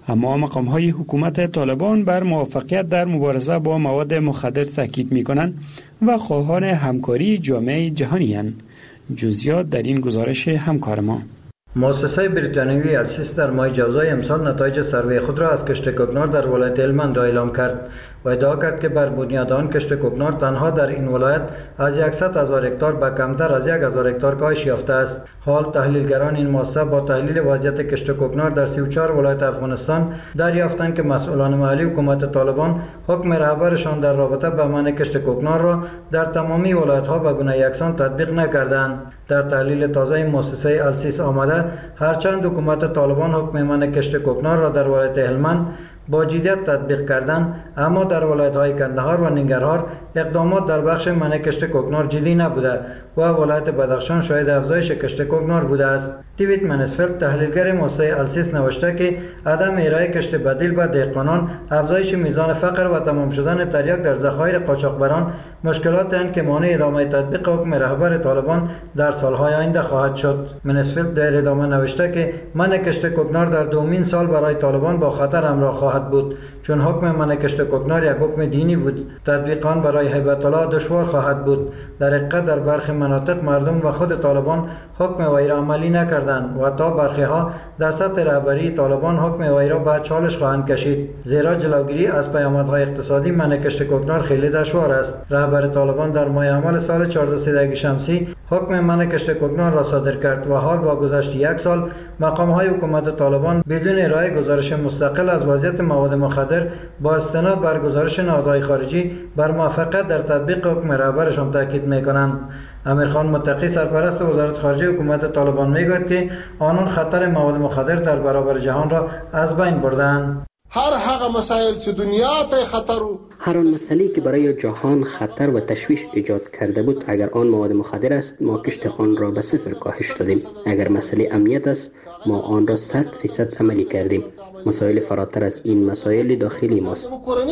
اما مقام‌های حکومت طالبان بر موفقیت در مبارزه با مواد مخدر تاکید می‌کنند و خواهان همکاری جامعه جهانی اند. جزئیات در این گزارش همکار ما. مؤسسه بریتانیایی السیس در ماه جوزای امسال نتایج سروی خود را از کشت کوکنار در ولایت هلمند اعلام کرد و ادعا کرد که بر بنیاد آن کشت کوکنار تنها در این ولایت از صد هزار هکتار به کمتر از یک هزار هکتار کاهش یافته است. حال تحلیلگران این مؤسسه با تحلیل وضعیت کشت کوکنار در سی و چهار ولایت افغانستان دریافتند که مسئولان محلی حکومت طالبان حکم رهبرشان در رابطه با منع کشت کوکنار را در تمامی ولایت‌ها به گونه یکسان تطبیق نکردند. در تحلیل تازه مؤسسه السیس آمده هرچند حکومت طالبان حکم منع کشت کوکنار را در ولایت هلمند با جدیت تطبیق کردند، اما در ولایت‌های کندهار و ننگرهار اقدامات در بخش منع کشت کوکنار جدی نبوده و ولایت بدخشان شاهد افزایش کشت کوکنار بوده است. دیوید منسفلد تحلیلگر مؤسسه السیس نوشته که عدم ارائه کشت بدیل به دهقانان افزایش میزان فقر و تمام شدن تریاک در ذخایر قاچاقبران مشکلات اند که مانع ادامه تطبیق حکم رهبر طالبان در سالهای آینده خواهد شد. منسفلد در ادامه نوشته که منع کشت کوکنار در دومین سال برای طالبان با خطر همراه خواهد بود، چون حکم منع کشت کوکنار یک حکم دینی بود. تطبیق آن برای هیبت الله دشوار خواهد بود. در حقیقت در برخی مناطق مردم و خود طالبان حکم وی را عملی نکردند و تا برخی ها در سطح رهبری طالبان حکم وی را به چالش خواهند کشید، زیرا جلوگیری از پیامدهای اقتصادی منع کشت کوکنار خیلی دشوار است. رهبر طالبان در ماه حمل سال چهارده‌صد شمسی حکم منع کشت کوکنار را صادر کرد و حال با گذشت یک سال مقام‌های حکومت طالبان بدون ارائه گزارش مستقل از وضعیت مواد مخدر با استناد بر گزارش نهادهای خارجی بر موفقیت در تطبیق حکم رهبرشان تاکید می‌کنند. امیرخان متقی سرپرست وزارت خارجه حکومت طالبان میگوید که آنان خطر مواد مخدر در برابر جهان را از بین بردند. هر هغه مسائل چې دنیا ته خطر و هر آن مسئله که برای جهان خطر و تشویش ایجاد کرده بود، اگر آن مواد مخدر است ما کشت آن را به صفر کاهش دادیم. اگر مسئله امنیت است ما آن را صد فیصد عملی کردیم. مسائل فراتر از این مسائل داخلی ماست.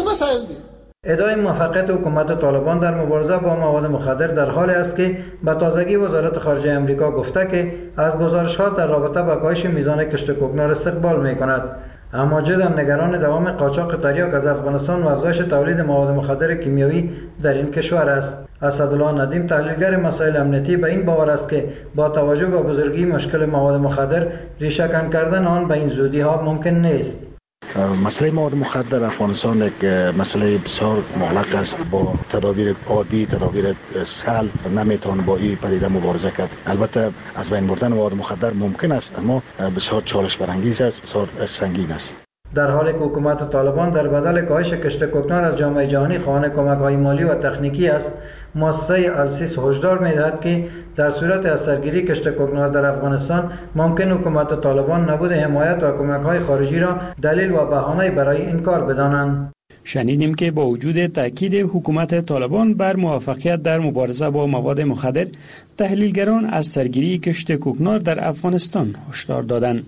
ادعای موفقیت حکومت طالبان در مبارزه با مواد مخدر در حالی است که به تازگی وزارت خارجه امریکا گفته که از گزارش‌ها در رابطه با کاهش میزان کشت کوکنار استقبال می‌کند. اما جدا نگران دوام قاچاق تریاک از افغانستان و افزایش تولید مواد مخدر کیمیایی در این کشور است. اسدالله ندیم تحلیلگر مسائل امنیتی به این باور است که با توجه به بزرگی مشکل مواد مخدر ریشه کن کردن آن به این زودی ها ممکن نیست. مسئله مواد مخدر افغانستان یک مسئله بسیار مغلق است. با تدابیر عادی، تدابیر سهل نمیتوان با این پدیده مبارزه کرد. البته از بین بردن مواد مخدر ممکن است، اما بسیار چالش برانگیز است، بسیار سنگین است. در حالی که حکومت طالبان در بدل کاهش کشت کوکنار از جامعه جهانی خواهان کمک‌های مالی و تکنیکی است، مؤسسه السیس هشدار می‌دهد که در صورت از سرگیری کشت کوکنار در افغانستان ممکن حکومت طالبان نبود حمایت و کمک‌های خارجی را دلیل و بهانه برای این کار بدانند. شنیدیم که با وجود تاکید حکومت طالبان بر موفقیت در مبارزه با مواد مخدر، تحلیلگران از سرگیری کشت کوکنار در افغانستان هشدار دادند.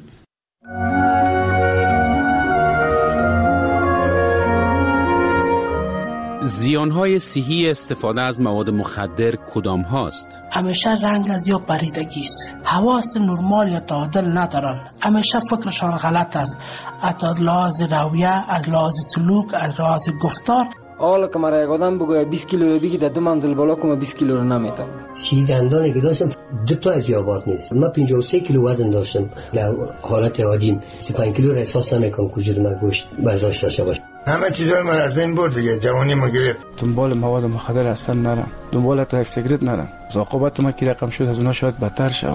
زیانهای صحی استفاده از مواد مخدر کدام هاست؟ همیشه رنگ از یا پریدگی است. حواس نرمال یا تعادل ندارن. همیشه فکرشان غلط است. از لحاظ رویه، از لحاظ سلوک، از لحاظ گفتار. حالا که مرا یک آدم بگوید بیست کیلو رو بگی در دو منزل بالا کنم بیست کیلو رو نمیتونم. سی دندانی که داشتم دو تا از یابات نیست. من پنجاه و سه کیلو وزن داشتم. در حالت عادیم سی و پنج کیلو رو احساس نمیکنم کجا من گوشت برداشت داشته باشم. همه چیزای من از بین برد دیگه، جوانی ما گرفت. دنبال مواد مخدر اصلا نرم، دنبال تا یک سیگرت نرم. عاقبت ما کی رقم شد از اونها شاید بدتر شود.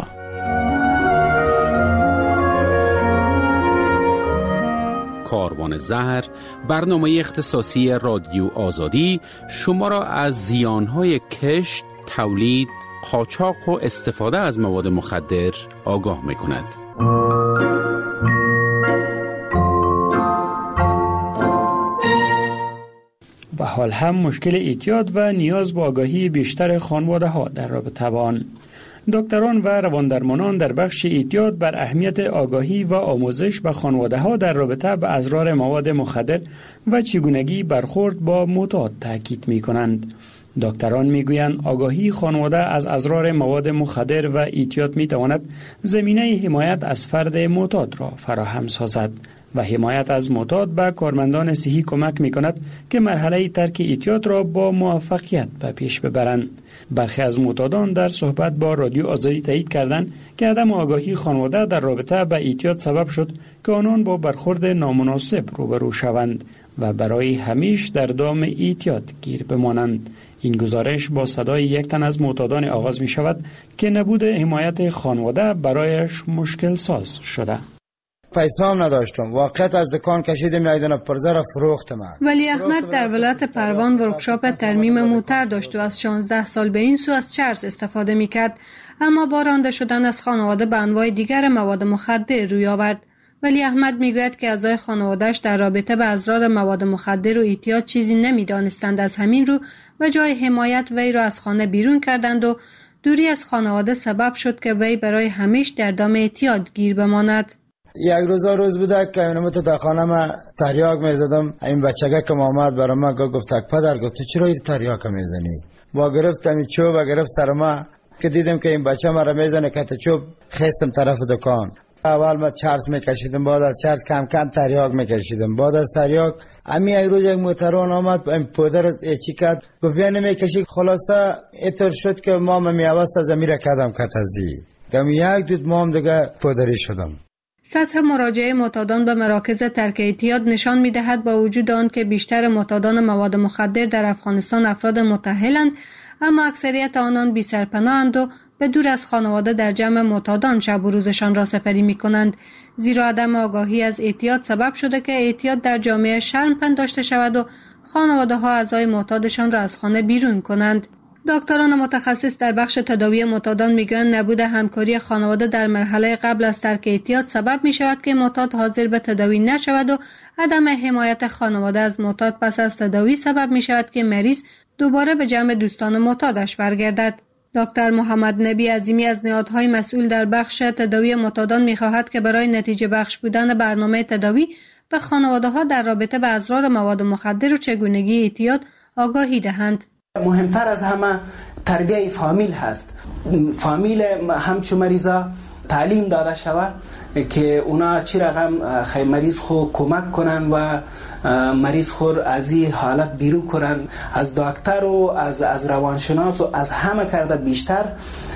کاروان زهر، برنامه اختصاصی رادیو آزادی شما را از زیانهای کشت، تولید، قاچاق و استفاده از مواد مخدر آگاه می‌کند. و حال هم مشکل اعتیاد و نیاز به آگاهی بیشتر خانواده ها در رابطه با آن. دکتران و رواندرمانان در بخش اعتیاد بر اهمیت آگاهی و آموزش به خانواده ها در رابطه به اضرار مواد مخدر و چگونگی برخورد با معتاد تاکید می کنند. دکتران می گویند آگاهی خانواده از اضرار مواد مخدر و اعتیاد می تواند زمینه حمایت از فرد معتاد را فراهم سازد. و حمایت از معتاد به کارمندان صحی کمک می کند که مرحله ترک اعتیاد را با موفقیت به پیش ببرند. برخی از معتادان در صحبت با رادیو آزادی تایید کردند که عدم آگاهی خانواده در رابطه با اعتیاد سبب شد که آنان با برخورد نامناسب روبرو شوند و برای همیشه در دام اعتیاد گیر بمانند. این گزارش با صدای یک تن از معتادان آغاز می شود که نبود حمایت خانواده برایش مشکل ساز شده. پیسه هم نداشتم، واقعیت از دکان کشیدم یک دونه پرزه را فروختم. ولی احمد در ولایت پروان ورکشاپ ترمیم موتر داشت و از شانزده سال به این سو از چرس استفاده می کرد، اما با رانده شدن از خانواده به انواع دیگر مواد مخدر روی آورد. ولی احمد میگوید که اعضای خانواده‌اش در رابطه به اضرار مواد مخدر و اعتیاد چیزی نمیدانستند. از همین رو و جای حمایت وی را از خانه بیرون کردند و دوری از خانواده سبب شد که وی برای همیشه در دام اعتیاد گیر بماند. یک روزا روز بوده که اینو تا خانه ما تریاک میزدم، این بچگه که آمد برای ما گفت پدر گفت چرا این تریاک میزنی؟ با گرفتم چوب و گرفت سر ما که دیدم که این بچه ما را میزنه که چوب خستم طرف دکان. اول ما چرس میکشیدم، بعد از چرس کم کم تریاک میکشیدم، بعد از تریاک امی یک روز یک موتران آمد این پودر چی کرد گفت بیا نمیکشی، خلاصه اینطور شد که ما میوست از امیر کدم کتازی دم یک دو ماه دیگه پودری شدم. سطح مراجعه معتادان به مراکز ترک اعتیاد نشان می‌دهد با وجود آن که بیشتر معتادان مواد مخدر در افغانستان افراد متأهلند، اما اکثریت آنان بی سرپناه‌اند و به دور از خانواده در جمع معتادان شب و روزشان را سپری می‌کنند، زیرا عدم آگاهی از اعتیاد سبب شده که اعتیاد در جامعه شرم پنداشته شود و خانواده‌ها اعضای معتادشان را از خانه بیرون کنند. دکتران متخصص در بخش تداوی معتادان میگویند نبود همکاری خانواده در مرحله قبل از ترک اعتیاد سبب می شود که معتاد حاضر به تداوی نشود و عدم حمایت خانواده از معتاد پس از تداوی سبب می شود که مریض دوباره به جمع دوستان معتادش برگردد. دکتر محمد نبی عظیمی از نهادهای مسئول در بخش تداوی معتادان می خواهد که برای نتیجه بخش بودن برنامه تداوی به خانواده ها در رابطه به اضرار مواد مخدر و چگونگی اعتیاد آگاهی دهند. مهمتر از همه تربیه فامیل هست. فامیل همچون مریضا تعلیم داده شود که اونا چی رقم خیلی مریض خود کمک کنن و مریض خود از این حالت بیرون کنن. از دکتر و از از روانشناس و از همه کرده بیشتر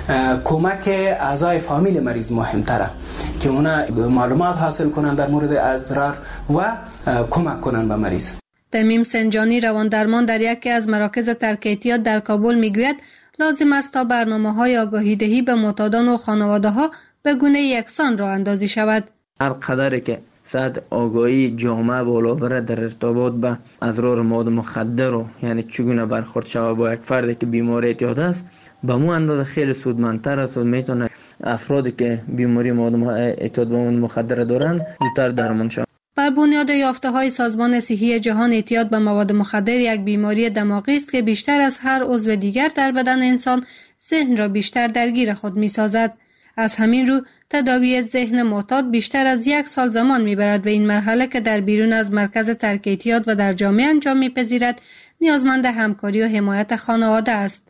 کمک اعضای فامیل مریض مهمتره که اونا معلومات حاصل کنن در مورد اضرار و کمک کنن به مریض. تمیم سنجانی روان درمان در یکی از مراکز ترک اعتیاد در کابل میگوید لازم است تا برنامه‌های آگاهی دهی به معتادان و خانواده‌ها به گونه یکسان راه اندازی شود. هر قدری که سطح آگاهی جامعه بالا بره در ارتباط به اضرار مواد مخدر و یعنی چگونه برخورد شود با یک فردی که بیماری اعتیاد است، به مو اندازه خیلی سودمندتر است و میتونه افرادی که بیماری مواد اعتیاد به مواد مخدر دارن زودتر درمان شوند. بر بنیاد یافته‌های سازمان صحی جهان اعتیاد به مواد مخدر یک بیماری دماغی است که بیشتر از هر عضو دیگر در بدن انسان ذهن را بیشتر درگیر خود می‌سازد. از همین رو تداوی ذهن معتاد بیشتر از یک سال زمان می‌برد و این مرحله که در بیرون از مرکز ترک اعتیاد و در جامعه انجام می‌پذیرد نیازمند همکاری و حمایت خانواده است.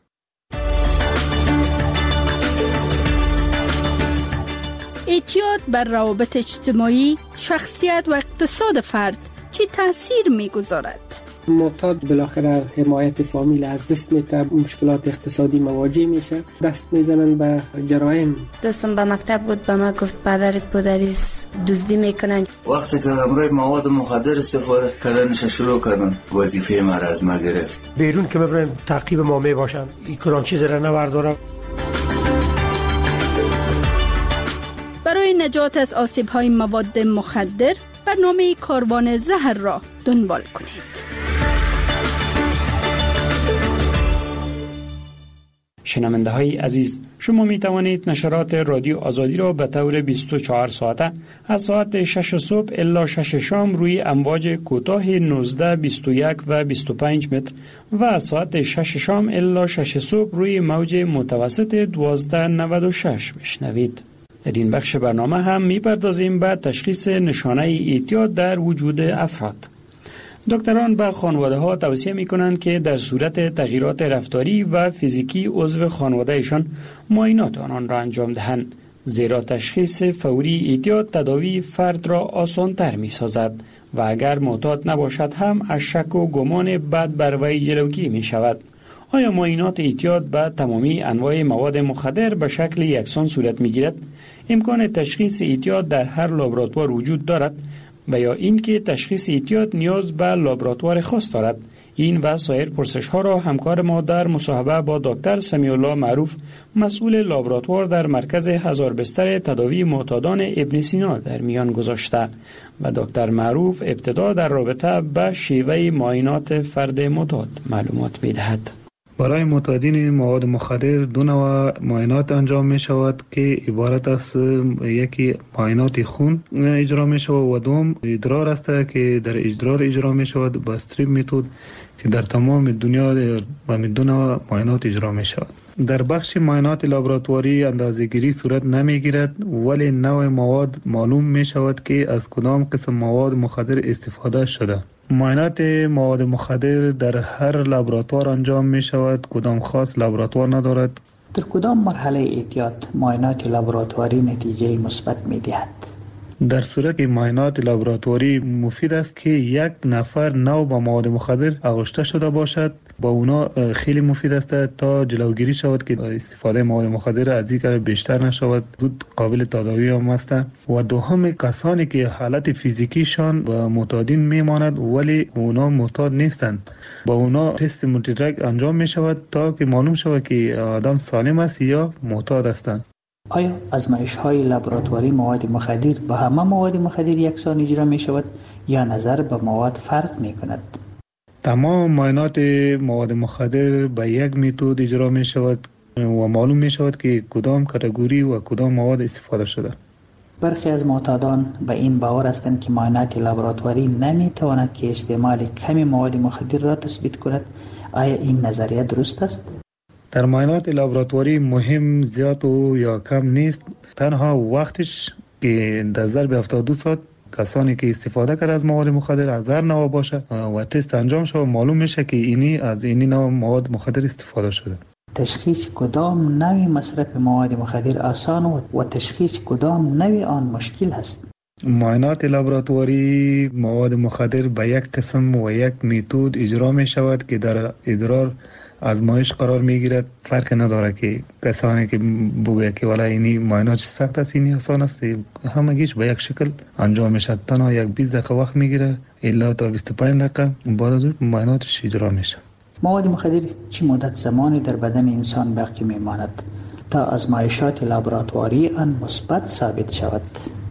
اعتیاد بر روابط اجتماعی، شخصیت و اقتصاد فرد چه تأثیر می‌گذارد؟ معتاد بالاخره حمایت فامیل از دست میده، مشکلات اقتصادی مواجه میشه، دست میزنن به جرایم. دوستم به مکتب بود، به ما گفت پدرت پدریست دزدی میکنن. وقتی که همراه مواد مخدر استفاده کردنش شروع کردن وظیفه ما را از ما گرفت. بیرون که ببرن تعقیب ما میباشن، این کدام چیز را نبردارم. برای نجات از آسیب‌های مواد مخدر برنامه کاروان زهر را دنبال کنید. شنونده های عزیز، شما می توانید نشرات رادیو آزادی را به طور بیست و چهار ساعته از ساعت شش صبح الی شش شام روی امواج کوتاه نوزده، بیست و یک و بیست و پنج متر و از ساعت شش شام الی شش صبح روی موج متوسط دوازده نود و شش بشنوید. در این بخش برنامه هم می‌پردازیم به تشخیص نشانه اعتیاد در وجود افراد. دکتران به خانواده‌ها توصیه می‌کنند که در صورت تغییرات رفتاری و فیزیکی عضو خانواده‌شان معاینات آنان را انجام دهند، زیرا تشخیص فوری اعتیاد تداوی فرد را آسان‌تر می‌سازد و اگر معتاد نباشد هم از شک و گمان بد بر وی جلوگیری می‌شود. آیا معاینات اعتیاد به تمامی انواع مواد مخدر به شکل یکسان صورت می‌گیرد؟ امکان تشخیص اعتیاد در هر لابراتوار وجود دارد و یا اینکه تشخیص اعتیاد نیاز به لابراتوار خاص دارد؟ این و سایر پرسش‌ها را همکار ما در مصاحبه با دکتر سمیع الله معروف، مسئول لابراتوار در مرکز هزار بستر تداوی معتادان ابن سینا در میان گذاشته و دکتر معروف ابتدا در رابطه به شیوه معاینات فرد معتاد معلومات می‌دهد. برای معتادین مواد مخدر دو نوع معاینات انجام می شود که عبارت از یکی معاینات خون اجرا می شود و دوم ادرار است که در ادرار اجرا می شود با استریپ متد که در تمام دنیا با دو نوع معاینات اجرا می شود. در بخش معاینات لابراتواری اندازه‌گیری صورت نمی گیرد ولی نوع مواد معلوم می شود که از کدام قسم مواد مخدر استفاده شده. معاینات مواد مخدر در هر لابراتوار انجام می شود، کدام خاص لابراتوار ندارد. در کدام مرحله اعتیاد معاینات لابراتواری نتیجه مثبت می دهد؟ در صورت که معاینات لابراتواری مفید است که یک نفر نو با مواد مخدر آغشته شده باشد، با اونا خیلی مفید است تا جلوگیری شود که استفاده مواد مخدر از این بیشتر نشود، زود قابل تداوی هم است. و دوم کسانی که حالت فیزیکیشان و معتادین میماند ولی اونا معتاد نیستند، با اونا تست مولتی‌دراگ انجام می شود تا که معلوم شود که آدم سالم است یا معتاد هستند. آیا آزمایش‌های لابراتواری مواد مخدر با همه مواد مخدر یکسان اجرا می شود یا نظر به مواد فرق می کند؟ تمام معاینات مواد مخدر به یک متد اجرا می شود و معلوم می شود که کدام کاتگوری و کدام مواد استفاده شده. برخی از معتادان به این باور هستند که معاینات لابراتواری نمی تواند که استعمال کمی مواد مخدر را تثبیت کند. آیا این نظریه درست است؟ در معاینات لابراتواری مهم زیاد و یا کم نیست، تنها وقتش که در ظرف هفتاد و دو ساعت کسانی که استفاده کرده از مواد مخدر از هر نوع باشه و تست انجام شود معلوم میشه که اینی از اینی نوع مواد مخدر استفاده شده. تشخیص کدام نوع مصرف مواد مخدر آسان و تشخیص کدام نوع آن مشکل است؟ معاینات لابراتواری مواد مخدر به یک قسم و یک متد اجرا می شود که در ادرار آزمایش قرار می گیرد. فرق نداره که کسانی که بگوید که والا اینی معاینات سخت است اینی آسان است، همگیش به یک شکل انجام می شود. تنها یک بیست دقیقه وقت می گیره الا تا بیست و پنج دقیقه بعد از اون معایناتش اجرا می شود. مواد مخدر چه مدت زمانی در بدن انسان باقی می ماند تا آزمایشات لابراتواری آن مثبت ثابت شود؟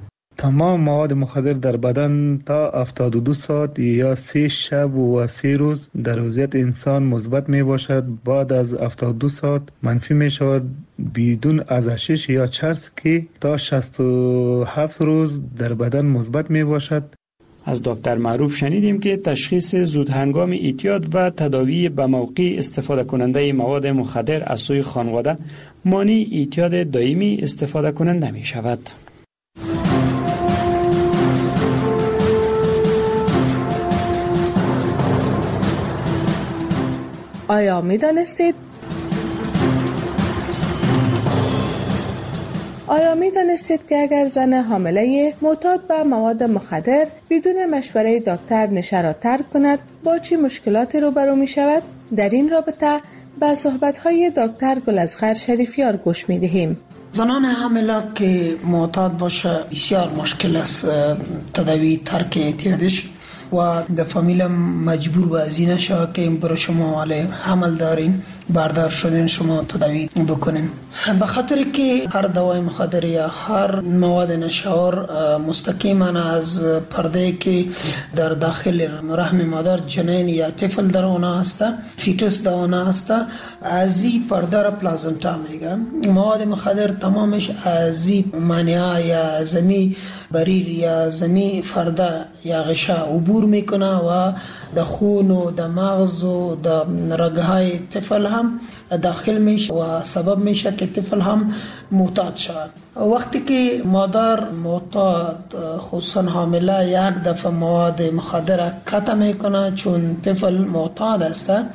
تمام مواد مخدر در بدن تا هفتاد و دو ساعت یا سه شب و سه روز در وضعیت انسان مثبت می باشد. بعد از هفتاد و دو ساعت منفی می شود بدون ازشش یا چرس که تا شصت و هفت روز در بدن مثبت می باشد. از دکتر معروف شنیدیم که تشخیص زود هنگام اعتیاد و تداوی به موقع استفاده کننده مواد مخدر از سوی خانواده مانع اعتیاد دائمی استفاده کننده می شود. آیا می دانستید؟ آیا می دانستید که اگر زن حامله معتاد به مواد مخدر بدون مشوره دکتر نشه را ترک کند با چه مشکلاتی روبرو می شود؟ در این رابطه به صحبت‌های دکتر گلاصغر شریفیار گوش می دهیم. زنان حامله که معتاد باشه بسیار مشکل است تداوی ترک اعتیادش و در فامیل مجبور به از این نشه که برای شما ولی حمل دارین بردار شدین شما تداوی بکنین، به خاطر که هر دوای مخدر یا هر مواد نشاور مستقیما از پرده که در داخل رحم مادر جنین یا طفل در آنها هست، فیتوس در آنها هست، از این پرده را پلازنتا میگه. مواد مخدر تمامش از این مانعه یا زمین بریر یا زمین فرده یا غشا عبور میکنه و در خون و در مغز و در رگهای طفل هم داخل میشه و سبب میشه که طفل هم معتاد شود. وقتی که مادر معتاد خصوصا حامله یک دفعه مواد مخدر قطع میکنه چون طفل معتاد است،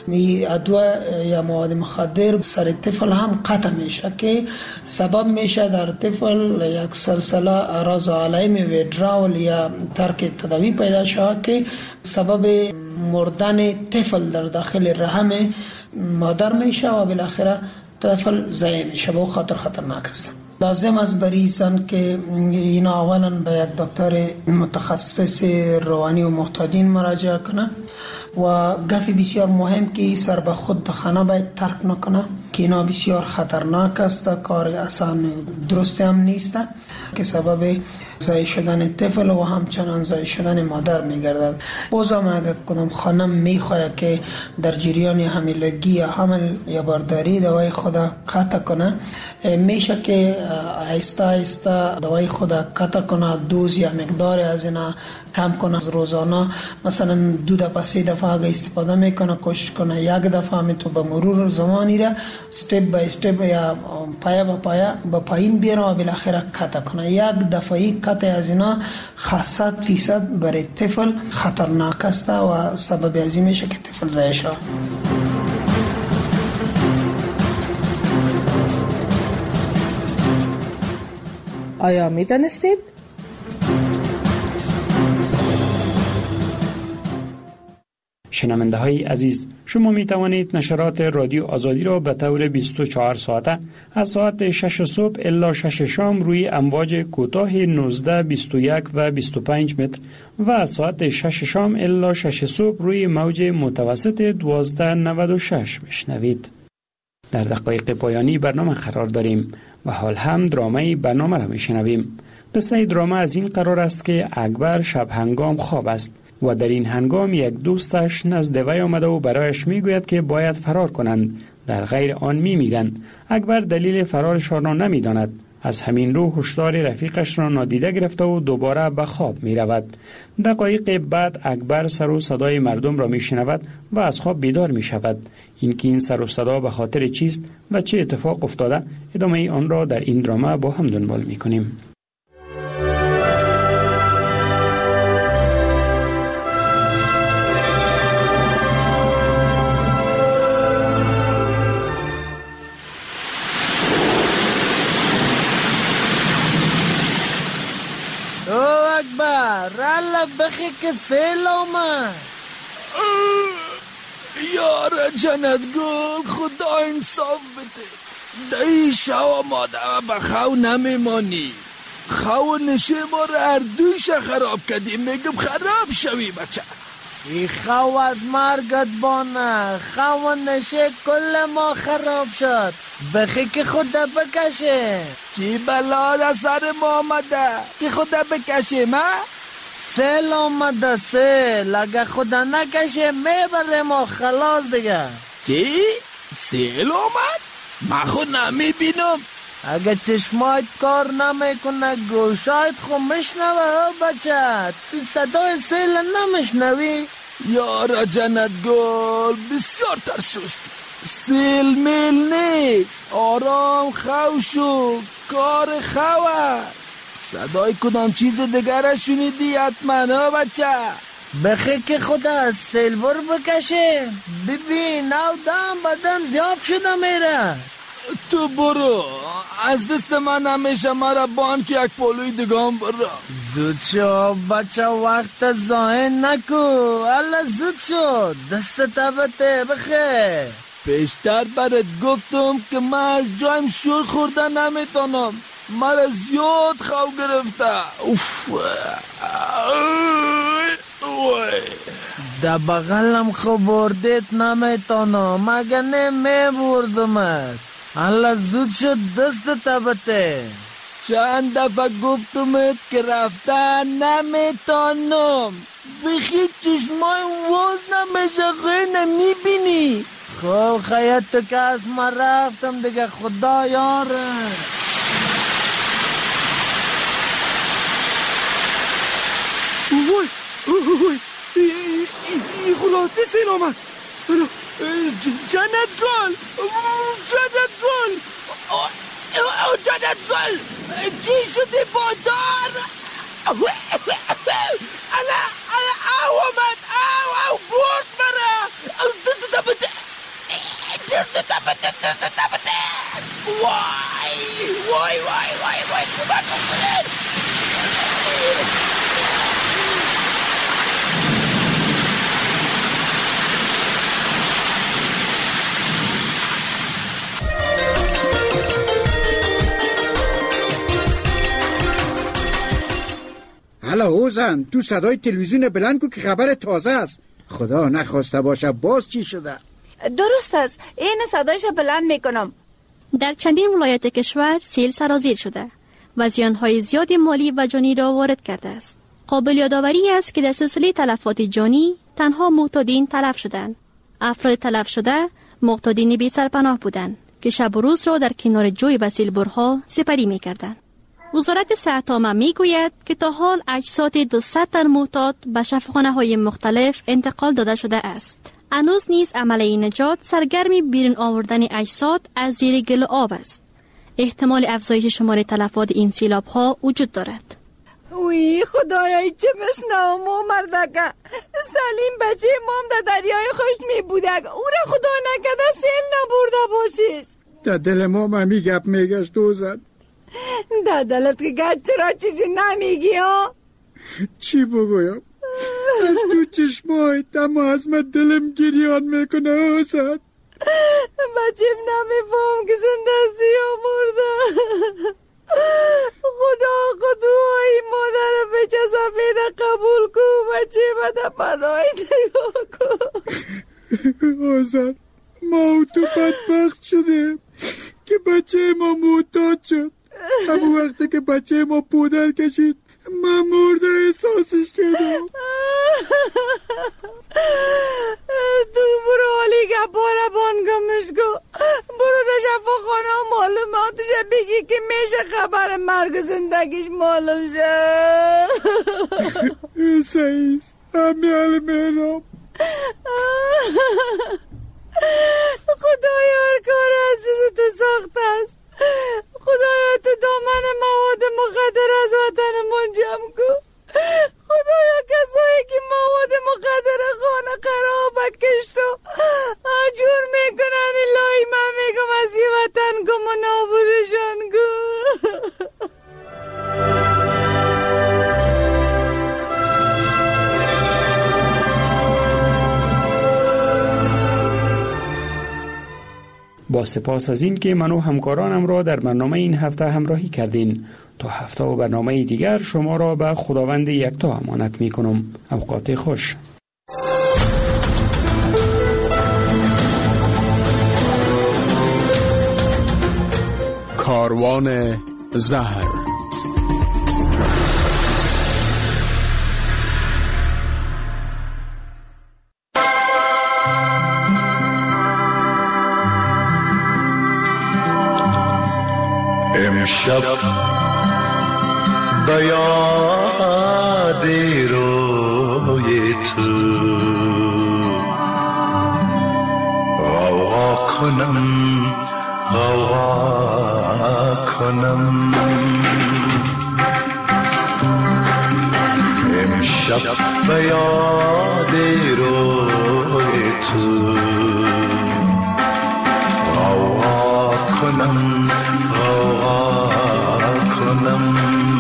می ادویه یا مواد مخدر سر طفل هم قطع میشه که سبب میشه در طفل یک سلسله اعراض علائم ویدرال یا ترک تداوی پیدا شود که سبب مردن طفل در داخل رحم مادر میشه و بالاخره طفل ضایع میشه و خطر خطرناک است. لازم است برای زن که اینا اولا به یک دکتر متخصص روانی و معتادین مراجعه کنه و گفی بسیار مهم که سر به خود خانه باید ترک نکنه که اینا بسیار خطرناک است، کار آسان درست هم نیست که سبب ضایع شدن طفل و همچنان ضایع شدن مادر میگردد. بازم اگر کدام خانم میخواهد که در جریان حاملگی یا حمل یا بارداری دوای خدا قطع کنه، میشه که آهسته آهسته دوای خدا قطع کنه، دوز یا مقدار از اینا کم کنه. روزانه مثلا دو دفعه سه دفعه اگه استفاده میکنه کوشش کنه یک دفعه می تو به مرور زمانی را استپ بای استپ یا پایه با پایه با پایین بیاره و بالاخره قطع کنه. یک دفعه قطع از اینا صد فیصد برای طفل خطرناک است و سبب ازی میشه که طفل ضایع شود. آیا می دانستید؟ شنونده های عزیز، شما می توانید نشرات رادیو آزادی را به طور بیست و چهار ساعته از ساعت شش صبح الی شش شام روی امواج کوتاه نوزده، بیست و یک و بیست و پنج متر و از ساعت شش شام الی شش صبح روی موج متوسط دوازده نود و شش بشنوید. در دقایق پایانی برنامه قرار داریم و حال هم درامه برنامه را می شنویم. قصه درامه از این قرار است که اکبر شب هنگام خواب است و در این هنگام یک دوستش نزد وی آمده و برایش می گوید که باید فرار کنند، در غیر آن می میرند. اکبر دلیل فرارشان را نمی داند. از همین رو هشدار رفیقش را نادیده گرفته و دوباره به خواب می رود. دقایق بعد اکبر سر و صدای مردم را می شنود و از خواب بیدار می شود. اینکه این سر و صدا به خاطر چیست و چه اتفاق افتاده، ادامه آن را در این درامه با هم دنبال می کنیم. رالله بخی که سیل آمد. یار جنت گل خدا انصاف بده. دایی شو ماده و بخو نمیمانی. خو نشه ما را هر دویش خراب کردیم. میگم خراب شوی بچه. ای خو از مرگت بانه. خو نشه کل ما خراب شد. بخی که خدا بکشه. چی بلا در سر ما آمده که خدا بکشه ما؟ سیل آمده سیل. اگه خدا نکشه میبره ما خلاص دیگه. چی؟ سیل آمد؟ من خود نمیبینم. اگه چشمایت کار نمیکنه گوشایت خود مشنوه بچه. تو صدای سیل نمیشنوی؟ یارا جنت گل بسیار ترسوستی. سیل میل نیست. آرام خو شو. کار خو است. صدای کدام چیز دیگر شنیدی حتما ها بچه؟ بخی که خدا از سیل بر بکشه. ببین او دم بدم زیاف شده میره. تو برو. از دست من همیشه مرا بان که یک پولوی دگام برو. زود شو بچه وقت زاین نکو. الله زود شو. دست تبته بخی. پیشتر برات گفتم که من از جایم شور خورده نمیتونم. مرا زیاد خو گرفته. اوف. در بغلم خو بردیت نمیتونم. مگه نمی بردمت. الله زود شد دست تبته. چند دفعه گفتمت که رفتن نمیتونم. بخی چشمای واز نمیشه خیلی نمیبینی. خب خیلی تو که از من رفتم دیگه خدا یاره. وای وای ای خلاصه سیل آمد. جنت گل جنت گل جنت گل چی شده بادار؟ الا الا او آمد او او برد مرا دست دبته وای وای وای وای کمک کنید. حالا اوزن تو صدای تلویزیون بلند کو که خبر تازه است. خدا نخواسته باشه باز چی شده؟ درست است، این صدایش بلند میکنم. در چندین ولایت کشور سیل سرازیر شده و زیانهای زیاد مالی و جانی را وارد کرده است. قابل یادآوری است که در سلسله تلفات جانی تنها معتادین تلف شدند. افراد تلف شده معتادین بی سرپناه بودند که شب و روز را در کنار جوی و سیلبرها سپری میکردند. وزارت صحت عامه میگوید که تا حال اجساد دویست تن معتاد به شفاخانه‌های مختلف انتقال داده شده است. هنوز نیز عملیه نجات سرگرمی بیرون آوردن اجساد از زیر گل و آب است. احتمال افزایش شمار تلفات این سیلاب ها وجود دارد. وی خدایای چه بشنوم و مردکه سلیم بچه مام در دریای خشت می بودک، او را خدا نکده سیل نبرده باشیش. در دل ما ممی گپ میگشت دوزن. در دلت که گرد چرا چیزی نمیگی ها؟ چی بگویم؟ از تو چشمای تما از من دلم گریان میکنه حسن. بچیم نمیفهم که زندستی ها مرده. خدا خدای مادر بچه سفید قبول کو، بچه بده پناهی نگاه کن. حسن ما و تو بدبخت شده که بچه ما معتاد شد. همون وقتی که بچه ما پودر کشید من مرده احساسش کردم. تو برو حالی گپاره بانگمش کو، برو در شفاخانه و معلوماتش بگی که میشه خبر مرگ زندگیش معلوم شه. سعیز همیال میرم. خدایا هر کار عزیز تو ساخت است. خدایا تو دامن مواد مخدر از وطن منجم کو. خدایا کسایی که مواد مخدر خانه خراب کشت و آجور میکنن الهی من میگم از این وطن کم و نابودشان کو. با سپاس از این که من و همکارانم را در برنامه این هفته همراهی کردین. تا هفته و برنامه دیگر شما را به خداوند یکتا امانت می کنم. اوقات خوش. کاروان زهر. امشب به یاد روی تو غوغا کنم غوغا کنم. امشب به یاد روی تو غوغا کنم غوغا کنم.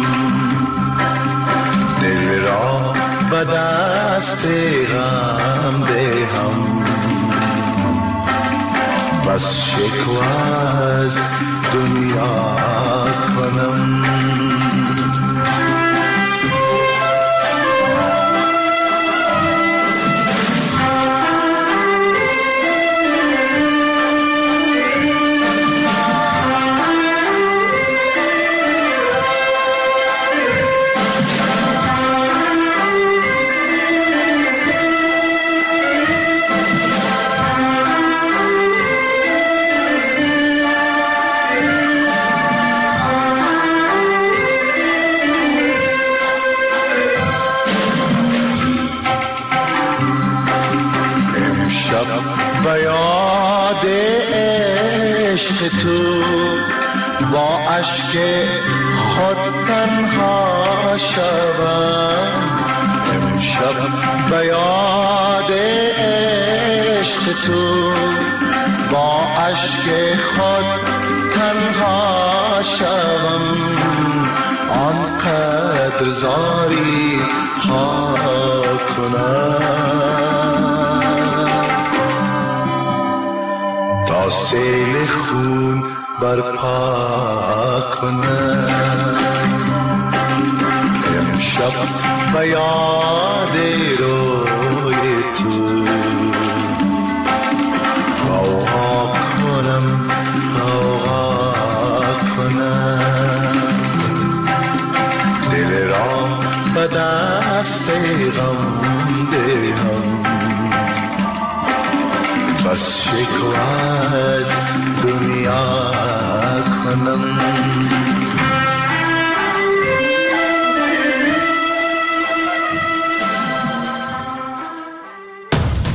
دل را به دست غم دهم، بس شکوه از دنیا کنم. به یاد عشق تو با اشک خود تنها شوم. امشب به یاد عشق تو با اشک خود تنها شوم آنقدر زاری ها کنم تا سیل خون برپا کنم امشب به یاد روی تو غوغا کنم غوغا کنم دل را به دست غم دهم بس شکوه از دنیا کنم